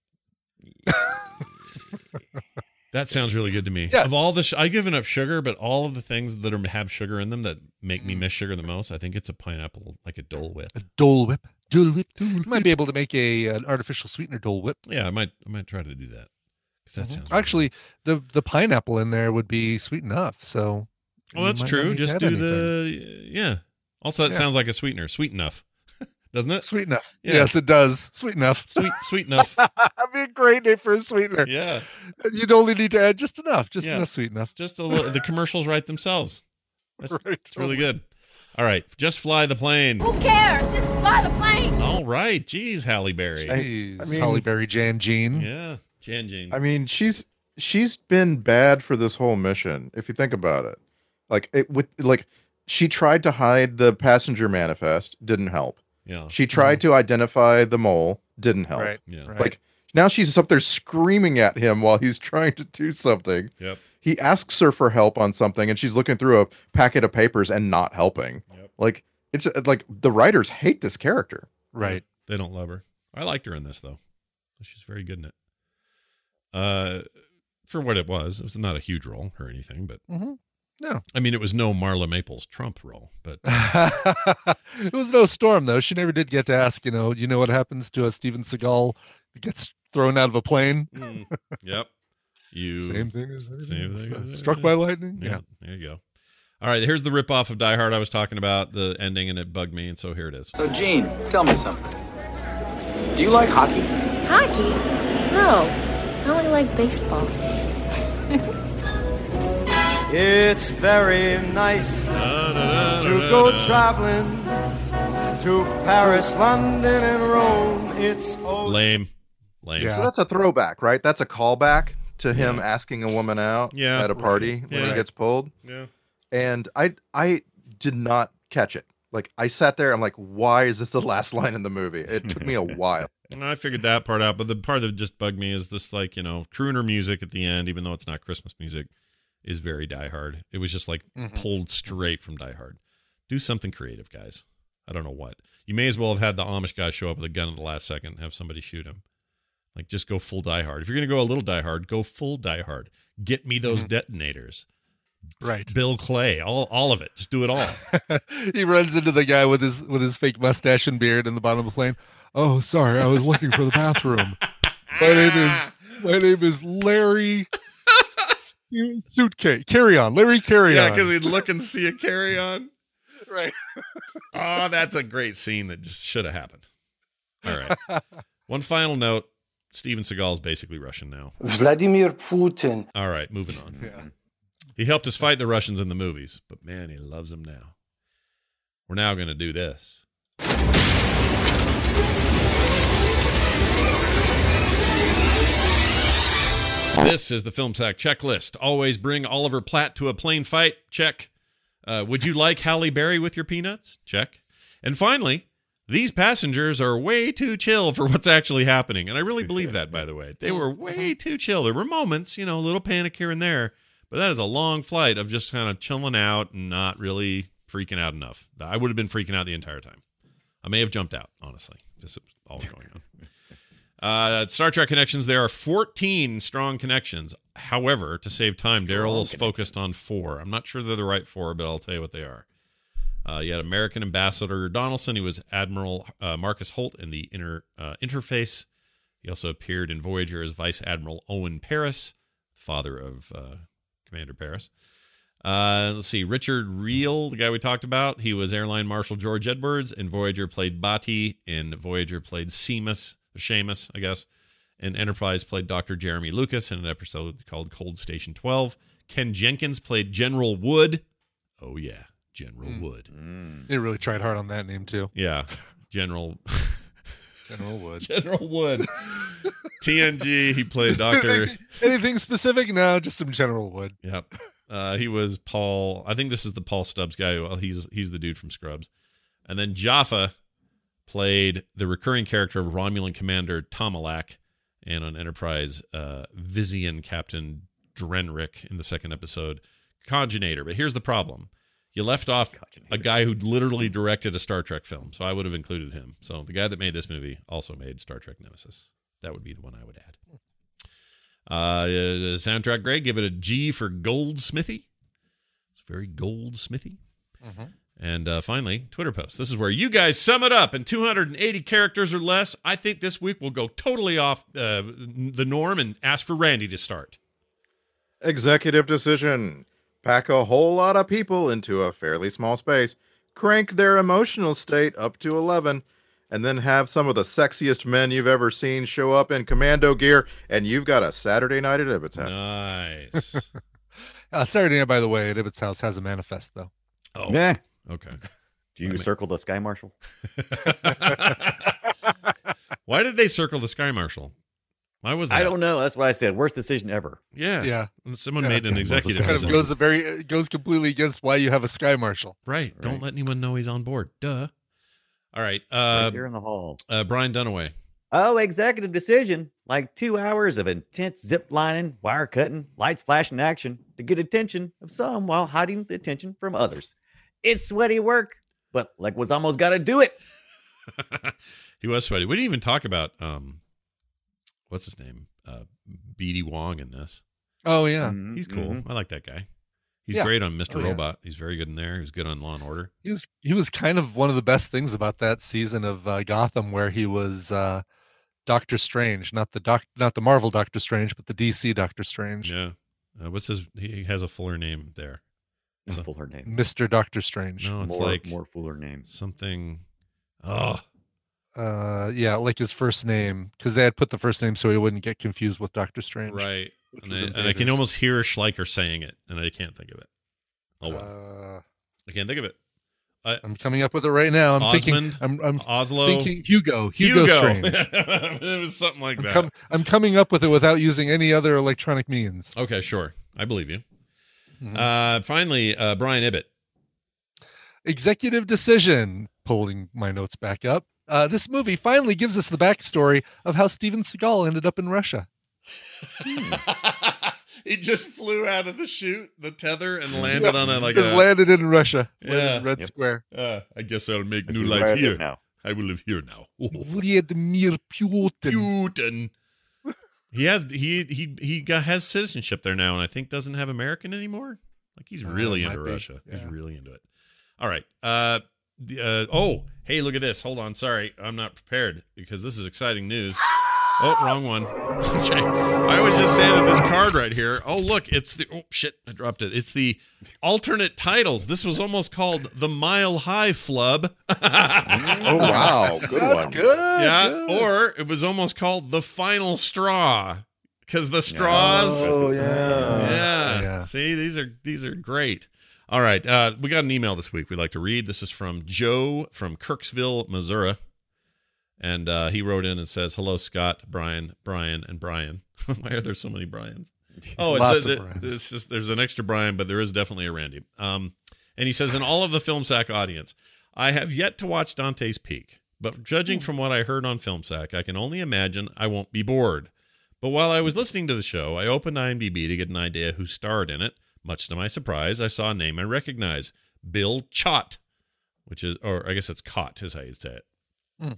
That sounds really good to me. Yes. Of all the, sh- I've given up sugar, but all of the things that are, have sugar in them that make me miss sugar the most, I think it's a pineapple, like a Dole Whip. a Dole Whip. Dole Whip. You might be able to make a an artificial sweetener Dole Whip. Yeah, I might, I might try to do that because that sounds Actually, the the pineapple in there would be sweet enough. So. Oh, you that's might not true. need to Just add do anything. the yeah. Also, that Yeah. sounds like a sweetener. Sweet enough, doesn't it? Sweet enough. Yeah. Yes, it does. Sweet enough. Sweet, sweet enough. That'd be a great name for a sweetener. Yeah, You'd only need to add just enough, just Yeah. enough sweet enough. just a little. The commercials write themselves. That's, Right. It's really good. All right, just fly the plane. Who cares? Just fly the plane. All right, geez, Halle Berry. Jeez, I mean- Holly Berry, Jan Jean. Yeah, Jan Jean. I mean, she's she's been bad for this whole mission. If you think about it, like it with like she tried to hide the passenger manifest, didn't help. Yeah, She tried to identify the mole, didn't help. Right. yeah. Right. Like now she's up there screaming at him while he's trying to do something. Yep. He asks her for help on something, and she's looking through a packet of papers and not helping. Yep. Like it's like the writers hate this character. Right. They don't love her. I liked her in this though. She's very good in it. Uh, for what it was, it was not a huge role or anything, but Mm-hmm. No. I mean, it was no Marla Maples Trump role, but It was no Storm though. She never did get to ask. You know. You know what happens to a Steven Seagal that gets thrown out of a plane? Mm. Yep. You Same thing as same thing. uh, as struck by lightning. Yeah, Yeah. there you go. All right, here's the ripoff of Die Hard I was talking about, the ending, and it bugged me, and so here it is. So, Gene, tell me something. Do you like hockey? Hockey? No. I only like baseball. It's very nice to go traveling to Paris, London, and Rome. It's oh Lame. Lame. So that's a throwback, right? That's a callback to him asking a woman out Yeah. at a party Right. when Yeah. he gets pulled. Yeah. And I I did not catch it. Like I sat there, I'm like, why is this the last line in the movie? It took me a while. And I figured that part out, but the part that just bugged me is this, like, you know, crooner music at the end, even though it's not Christmas music, is very Die Hard. It was just like Mhm. pulled straight from Die Hard. Do something creative, guys. I don't know what. You may as well have had the Amish guy show up with a gun at the last second and have somebody shoot him. Like, just go full Die Hard. If you're going to go a little Die Hard, go full Die Hard. Get me those Mhm. detonators. Right. Bill Clay, all all of it. Just do it all. He runs into the guy with his with his fake mustache and beard in the bottom of the plane. Oh, sorry, I was looking for the bathroom. My name is my name is Larry Suitcase. Carry on, Larry Carry Yeah, on. because he'd look and see a carry on. Right. Oh, that's a great scene that just should have happened. All right. One final note. Steven Seagal is basically Russian now. Vladimir Putin. All right, moving on. Yeah. He helped us fight the Russians in the movies, but man, he loves them now. We're now going to do this. This is the Film Sack checklist. Always bring Oliver Platt to a plane fight. Check. Uh, would you like Halle Berry with your peanuts? Check. And finally, these passengers are way too chill for what's actually happening. And I really believe that, by the way. They were way too chill. There were moments, you know, a little panic here and there, but that is a long flight of just kind of chilling out and not really freaking out enough. I would have been freaking out the entire time. I may have jumped out, honestly. Just all going on. Uh, Star Trek connections, there are fourteen strong connections. However, to save time, Daryl is focused on four. I'm not sure they're the right four, but I'll tell you what they are. Uh, you had American Ambassador Donaldson. He was Admiral uh, Marcus Holt in the inter, uh, interface. He also appeared in Voyager as Vice Admiral Owen Paris, father of uh, Commander Paris. Uh, let's see, Richard Reel, the guy we talked about, he was Airline Marshal George Edwards. In Voyager played Bati. In Voyager played Seamus, Seamus, I guess. In Enterprise played Doctor Jeremy Lucas in an episode called Cold Station twelve. Ken Jenkins played General Wood. Oh, yeah, General Mm. Wood. They really tried hard on that name too. Yeah, General General Wood. General Wood. T N G, he played Doctor Anything, anything specific? No, just some General Wood. Yep. Uh, he was Paul. I think this is the Paul Stubbs guy. Well, he's he's the dude from Scrubs. And then Jaffa played the recurring character of Romulan Commander Tomalak, and on Enterprise, uh, Vizian Captain Drenrick in the second episode, Coginator. But here's the problem. You left off a guy who literally directed a Star Trek film, so I would have included him. So the guy that made this movie also made Star Trek Nemesis. That would be the one I would add. Uh, soundtrack grade, give it a G for Goldsmithy. It's very Goldsmithy. Mm-hmm. And uh, finally, Twitter post. This is where you guys sum it up in two hundred eighty characters or less. I think this week we'll go totally off uh, the norm and ask for Randy to start. Executive decision. Pack a whole lot of people into a fairly small space, crank their emotional state up to eleven, and then have some of the sexiest men you've ever seen show up in commando gear, and you've got a Saturday night at Ibbott's house. Nice. uh, Saturday night, by the way, at Ibbott's house has a manifest, though. Oh, yeah. Okay. Do you I mean... circle the Sky Marshal? Why did they circle the Sky Marshal? Why was that? I don't know. That's what I said. Worst decision ever. Yeah. Yeah. Someone yeah, made an executive kind of goes a very it goes completely against why you have a Sky Marshal. Right. right. Don't let anyone know he's on board. Duh. All right. Uh, right here in the hall. Uh, Brian Dunaway. Oh, executive decision. Like two hours of intense zip lining, wire cutting, lights flashing action to get attention of some while hiding the attention from others. It's sweaty work, but like was almost got to do it. He was sweaty. We didn't even talk about um, what's his name? Uh, B D Wong in this. Oh yeah, mm-hmm. He's cool. Mm-hmm. I like that guy. He's yeah. great on Mister Oh, Robot. Yeah. He's very good in there. He was good on Law and Order. He was he was kind of one of the best things about that season of uh, Gotham, where he was uh, Doctor Strange, not the doc, not the Marvel Doctor Strange, but the D C Doctor Strange. Yeah. Uh, what's his? He has a fuller name there. A so, fuller name. Mister Doctor Strange. No, it's more, like more fuller name. Something. Oh. Uh, yeah, like his first name, because they had put the first name so he wouldn't get confused with Doctor Strange. Right. And I, and I can almost hear Schleicher saying it, and I can't think of it. Oh well. Uh, I can't think of it. I, I'm coming up with it right now. I'm Osmond, thinking. I'm, I'm Oslo. thinking Hugo. Hugo, Hugo. Strange. It was something like I'm that. Com- I'm coming up with it without using any other electronic means. Okay, sure. I believe you. Mm-hmm. Uh, finally, uh, Brian Ibbott. Executive decision. Pulling my notes back up. Uh, this movie finally gives us the backstory of how Steven Seagal ended up in Russia. He just flew out of the chute, the tether, and landed yeah. on a like just a landed in Russia. Yeah, in Red yep. Square. Uh, I guess I'll make this new life here now. I will live here now. Oh. Vladimir Putin. Putin. He has he he he got, has citizenship there now, and I think doesn't have American anymore. Like he's really uh, into Russia. Yeah. He's really into it. All right. Uh, the, uh, oh, hey, look at this. Hold on. Sorry, I'm not prepared because this is exciting news. Oh, wrong one. Okay. I was just saying at this card right here. Oh, look, it's the oh shit, I dropped it. It's the alternate titles. This was almost called the Mile High Flub. Oh wow, good That's one. Good. Yeah, good. or it was almost called the Final Straw because the straws. Oh yeah. yeah. yeah. See, these are these are great. All right, uh, we got an email this week we'd like to read. This is from Joe from Kirksville, Missouri. And uh, he wrote in and says, hello, Scott, Brian, Brian, and Brian. Why are there so many Brians? Oh, it's, a, it, it's just, there's an extra Brian, but there is definitely a Randy. Um, and he says, in all of the FilmSack audience, I have yet to watch Dante's Peak, but judging from what I heard on FilmSack, I can only imagine I won't be bored. But while I was listening to the show, I opened IMDb to get an idea who starred in it. Much to my surprise, I saw a name I recognize, Bill Chott, which is, or I guess it's Cott is how you say it. Mm.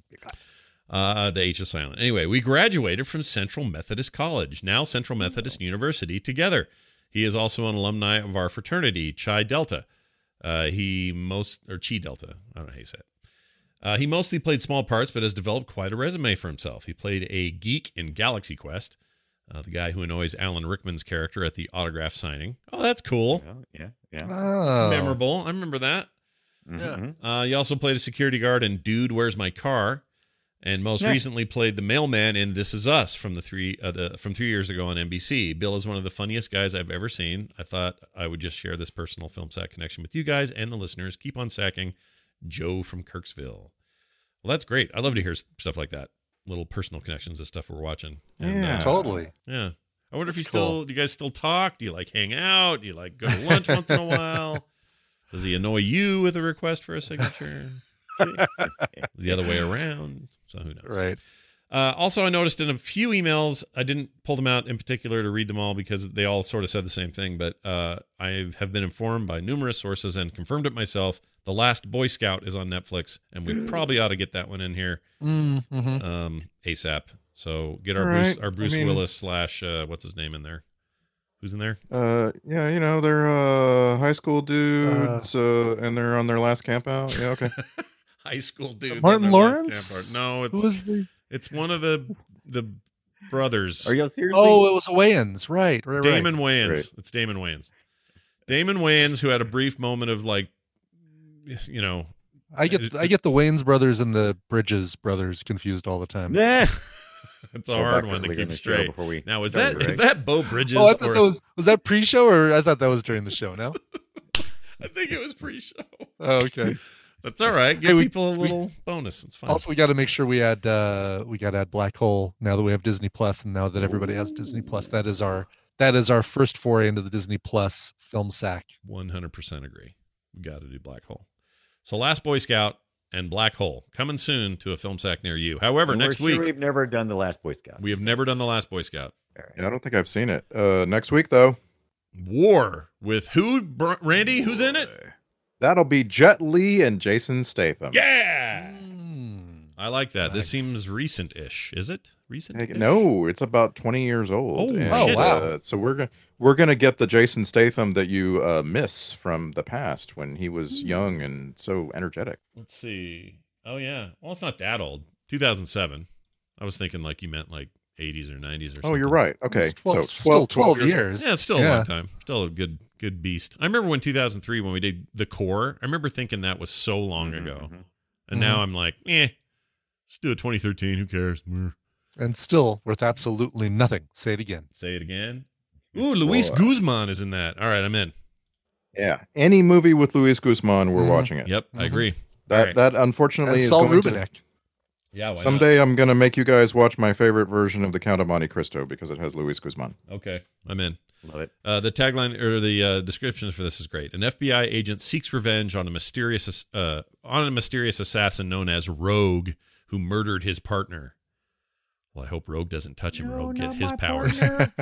Uh, the H is silent. Anyway, we graduated from Central Methodist College, now Central Methodist University, together. He is also an alumni of our fraternity, Chi Delta. Uh, he most, or Chi Delta, I don't know how you say it. Uh, he mostly played small parts, but has developed quite a resume for himself. He played a geek in Galaxy Quest, uh, the guy who annoys Alan Rickman's character at the autograph signing. Oh, that's cool. Oh, yeah, yeah. Oh. It's memorable. I remember that. Mm-hmm. Uh, he also played a security guard in Dude, Where's My Car? And most yeah. recently played the mailman in This Is Us from the three uh, the from three years ago on N B C. Bill is one of the funniest guys I've ever seen. I thought I would just share this personal film sack connection with you guys and the listeners. Keep on sacking. Joe from Kirksville. Well, that's great. I love to hear stuff like that. little personal connections to stuff we're watching. And, Yeah, uh, totally. Yeah. I wonder if you That's still, cool. do you guys still talk? Do you like hang out? Do you like go to lunch once in a while? Does he annoy you with a request for a signature? The other way around. So who knows? Right. Uh, also, I noticed in a few emails, I didn't pull them out in particular to read them all because they all sort of said the same thing, but uh, I have been informed by numerous sources and confirmed it myself. The Last Boy Scout is on Netflix, and we probably ought to get that one in here Mm-hmm. um, ASAP. So get our All Bruce, right. our Bruce I mean- Willis slash uh, what's his name in there? Who's in there? Uh, yeah, you know, they're uh, high school dudes, uh, and they're on their last camp out. Yeah, okay. High school dudes. Martin on their last Lawrence? camp out. No, Who it's was the- it's one of the the brothers. Are you seriously? Oh, it was Wayans. Right, right, right. Damon Wayans. Right. It's Damon Wayans. Damon Wayans, who had a brief moment of like, you know, I get I get the Wayans brothers and the Bridges brothers confused all the time. Yeah. it's a Go hard back one to earlier in keep the show straight. before we Now, is started, that is right? that Bo Bridges? Oh, I thought or, that was was that pre-show or I thought that was during the show. No. I think it was pre-show. Oh, okay. That's all right. Give Hey, we- people a we- little bonus. It's fine. Also, we got to make sure we add uh we got to add Black Hole now that we have Disney Plus, and now that everybody has Disney Plus. That is our that is our first foray into the Disney Plus film sack. one hundred percent agree. We got to do Black Hole. So, Last Boy Scout and Black Hole coming soon to a film sack near you. However, And next we're sure week we've never done the Last Boy Scout. we have never done the Last Boy Scout. Yeah, I don't think I've seen it. Uh, next week, though, War with who? Br- Randy, who's in it? that'll be Jet Li and Jason Statham. Yeah, Mm. I like that. This Nice. seems recent-ish. Is it recent? Hey, No, it's about twenty years old. Oh, and, shit. uh, so we're gonna we're gonna get the Jason Statham that you uh, miss from the past when he was young and so energetic. Let's see. Oh yeah. Well, it's not that old. two thousand seven. I was thinking like you meant like eighties or nineties or something. Oh, you're right. Okay, It's twelve, so still twelve, twelve years. years. Yeah, it's still a Yeah. long time. Still a good good beast. I remember when two thousand three when we did The Core. I remember thinking that was so long Mhm, ago. mhm. And now I'm like, eh, let's do it twenty thirteen. Who cares? Meh. And still worth absolutely nothing. Say it again. Say it again. Ooh, Luis Boy. Guzman is in that. All right, I'm in. Yeah, any movie with Luis Guzman, we're Mhm. watching it. Yep, I agree. That All right. that unfortunately And is Saul going to. Rubinek. Yeah, why not? Someday I'm gonna make you guys watch my favorite version of The Count of Monte Cristo because it has Luis Guzman. Okay, I'm in. Love it. Uh, the tagline or the uh, description for this is great. An F B I agent seeks revenge on a mysterious uh, on a mysterious assassin known as Rogue, who murdered his partner. Well, I hope Rogue doesn't touch him, or he'll get his powers.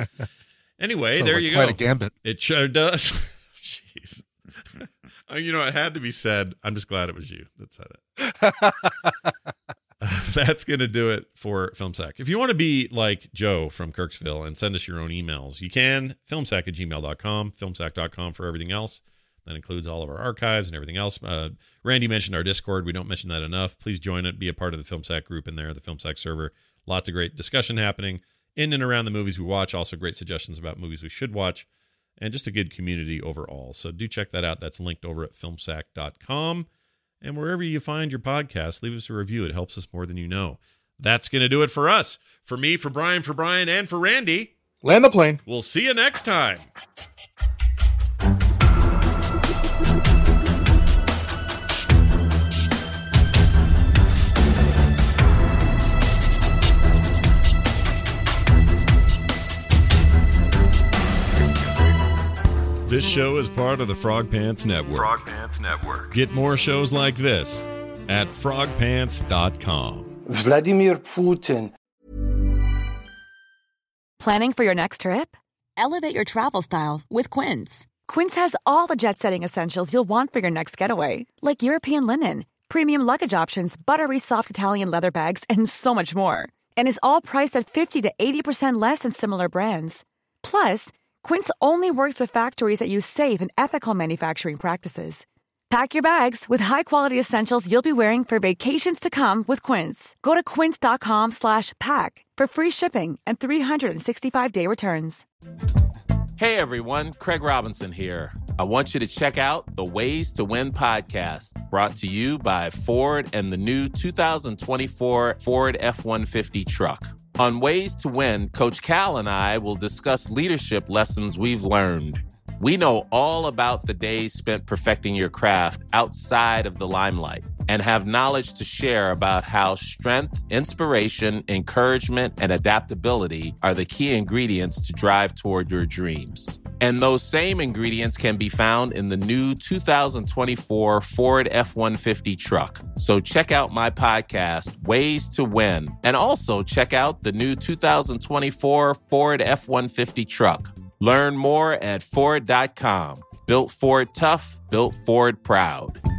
Anyway, Sounds there like you quite go. a gambit. It sure does. Jeez. Uh, you know, it had to be said. I'm just glad it was you that said it. That's going to do it for FilmSack. If you want to be like Joe from Kirksville and send us your own emails, you can. filmsack at gmail dot com, filmsack dot com for everything else. That includes all of our archives and everything else. Uh, Randy mentioned our Discord. We don't mention that enough. Please join it. Be a part of the FilmSack group in there, the FilmSack server. Lots of great discussion happening in and around the movies we watch. Also great suggestions about movies we should watch. And just a good community overall. So do check that out. That's linked over at filmsack dot com. And wherever you find your podcast, leave us a review. It helps us more than you know. That's going to do it for us. For me, for Brian, for Brian, and for Randy. Land the plane. We'll see you next time. This show is part of the Frog Pants Network. Frog Pants Network. Get more shows like this at frog pants dot com. Vladimir Putin. Planning for your next trip? Elevate your travel style with Quince. Quince has all the jet-setting essentials you'll want for your next getaway, like European linen, premium luggage options, buttery soft Italian leather bags, and so much more. And is all priced at fifty to eighty percent less than similar brands. Plus, Quince only works with factories that use safe and ethical manufacturing practices. Pack your bags with high-quality essentials you'll be wearing for vacations to come with Quince. Go to quince dot com slash pack for free shipping and three sixty-five day returns. Hey everyone, Craig Robinson here. I want you to check out the Ways to Win podcast, brought to you by Ford and the new two thousand twenty-four Ford F one fifty truck. On Ways to Win, Coach Cal and I will discuss leadership lessons we've learned. We know all about the days spent perfecting your craft outside of the limelight. and have knowledge to share about how strength, inspiration, encouragement, and adaptability are the key ingredients to drive toward your dreams. And those same ingredients can be found in the new two thousand twenty-four Ford F one fifty truck. So check out my podcast, Ways to Win, and also check out the new two thousand twenty-four Ford F one fifty truck. Learn more at Ford dot com. Built Ford tough, built Ford proud.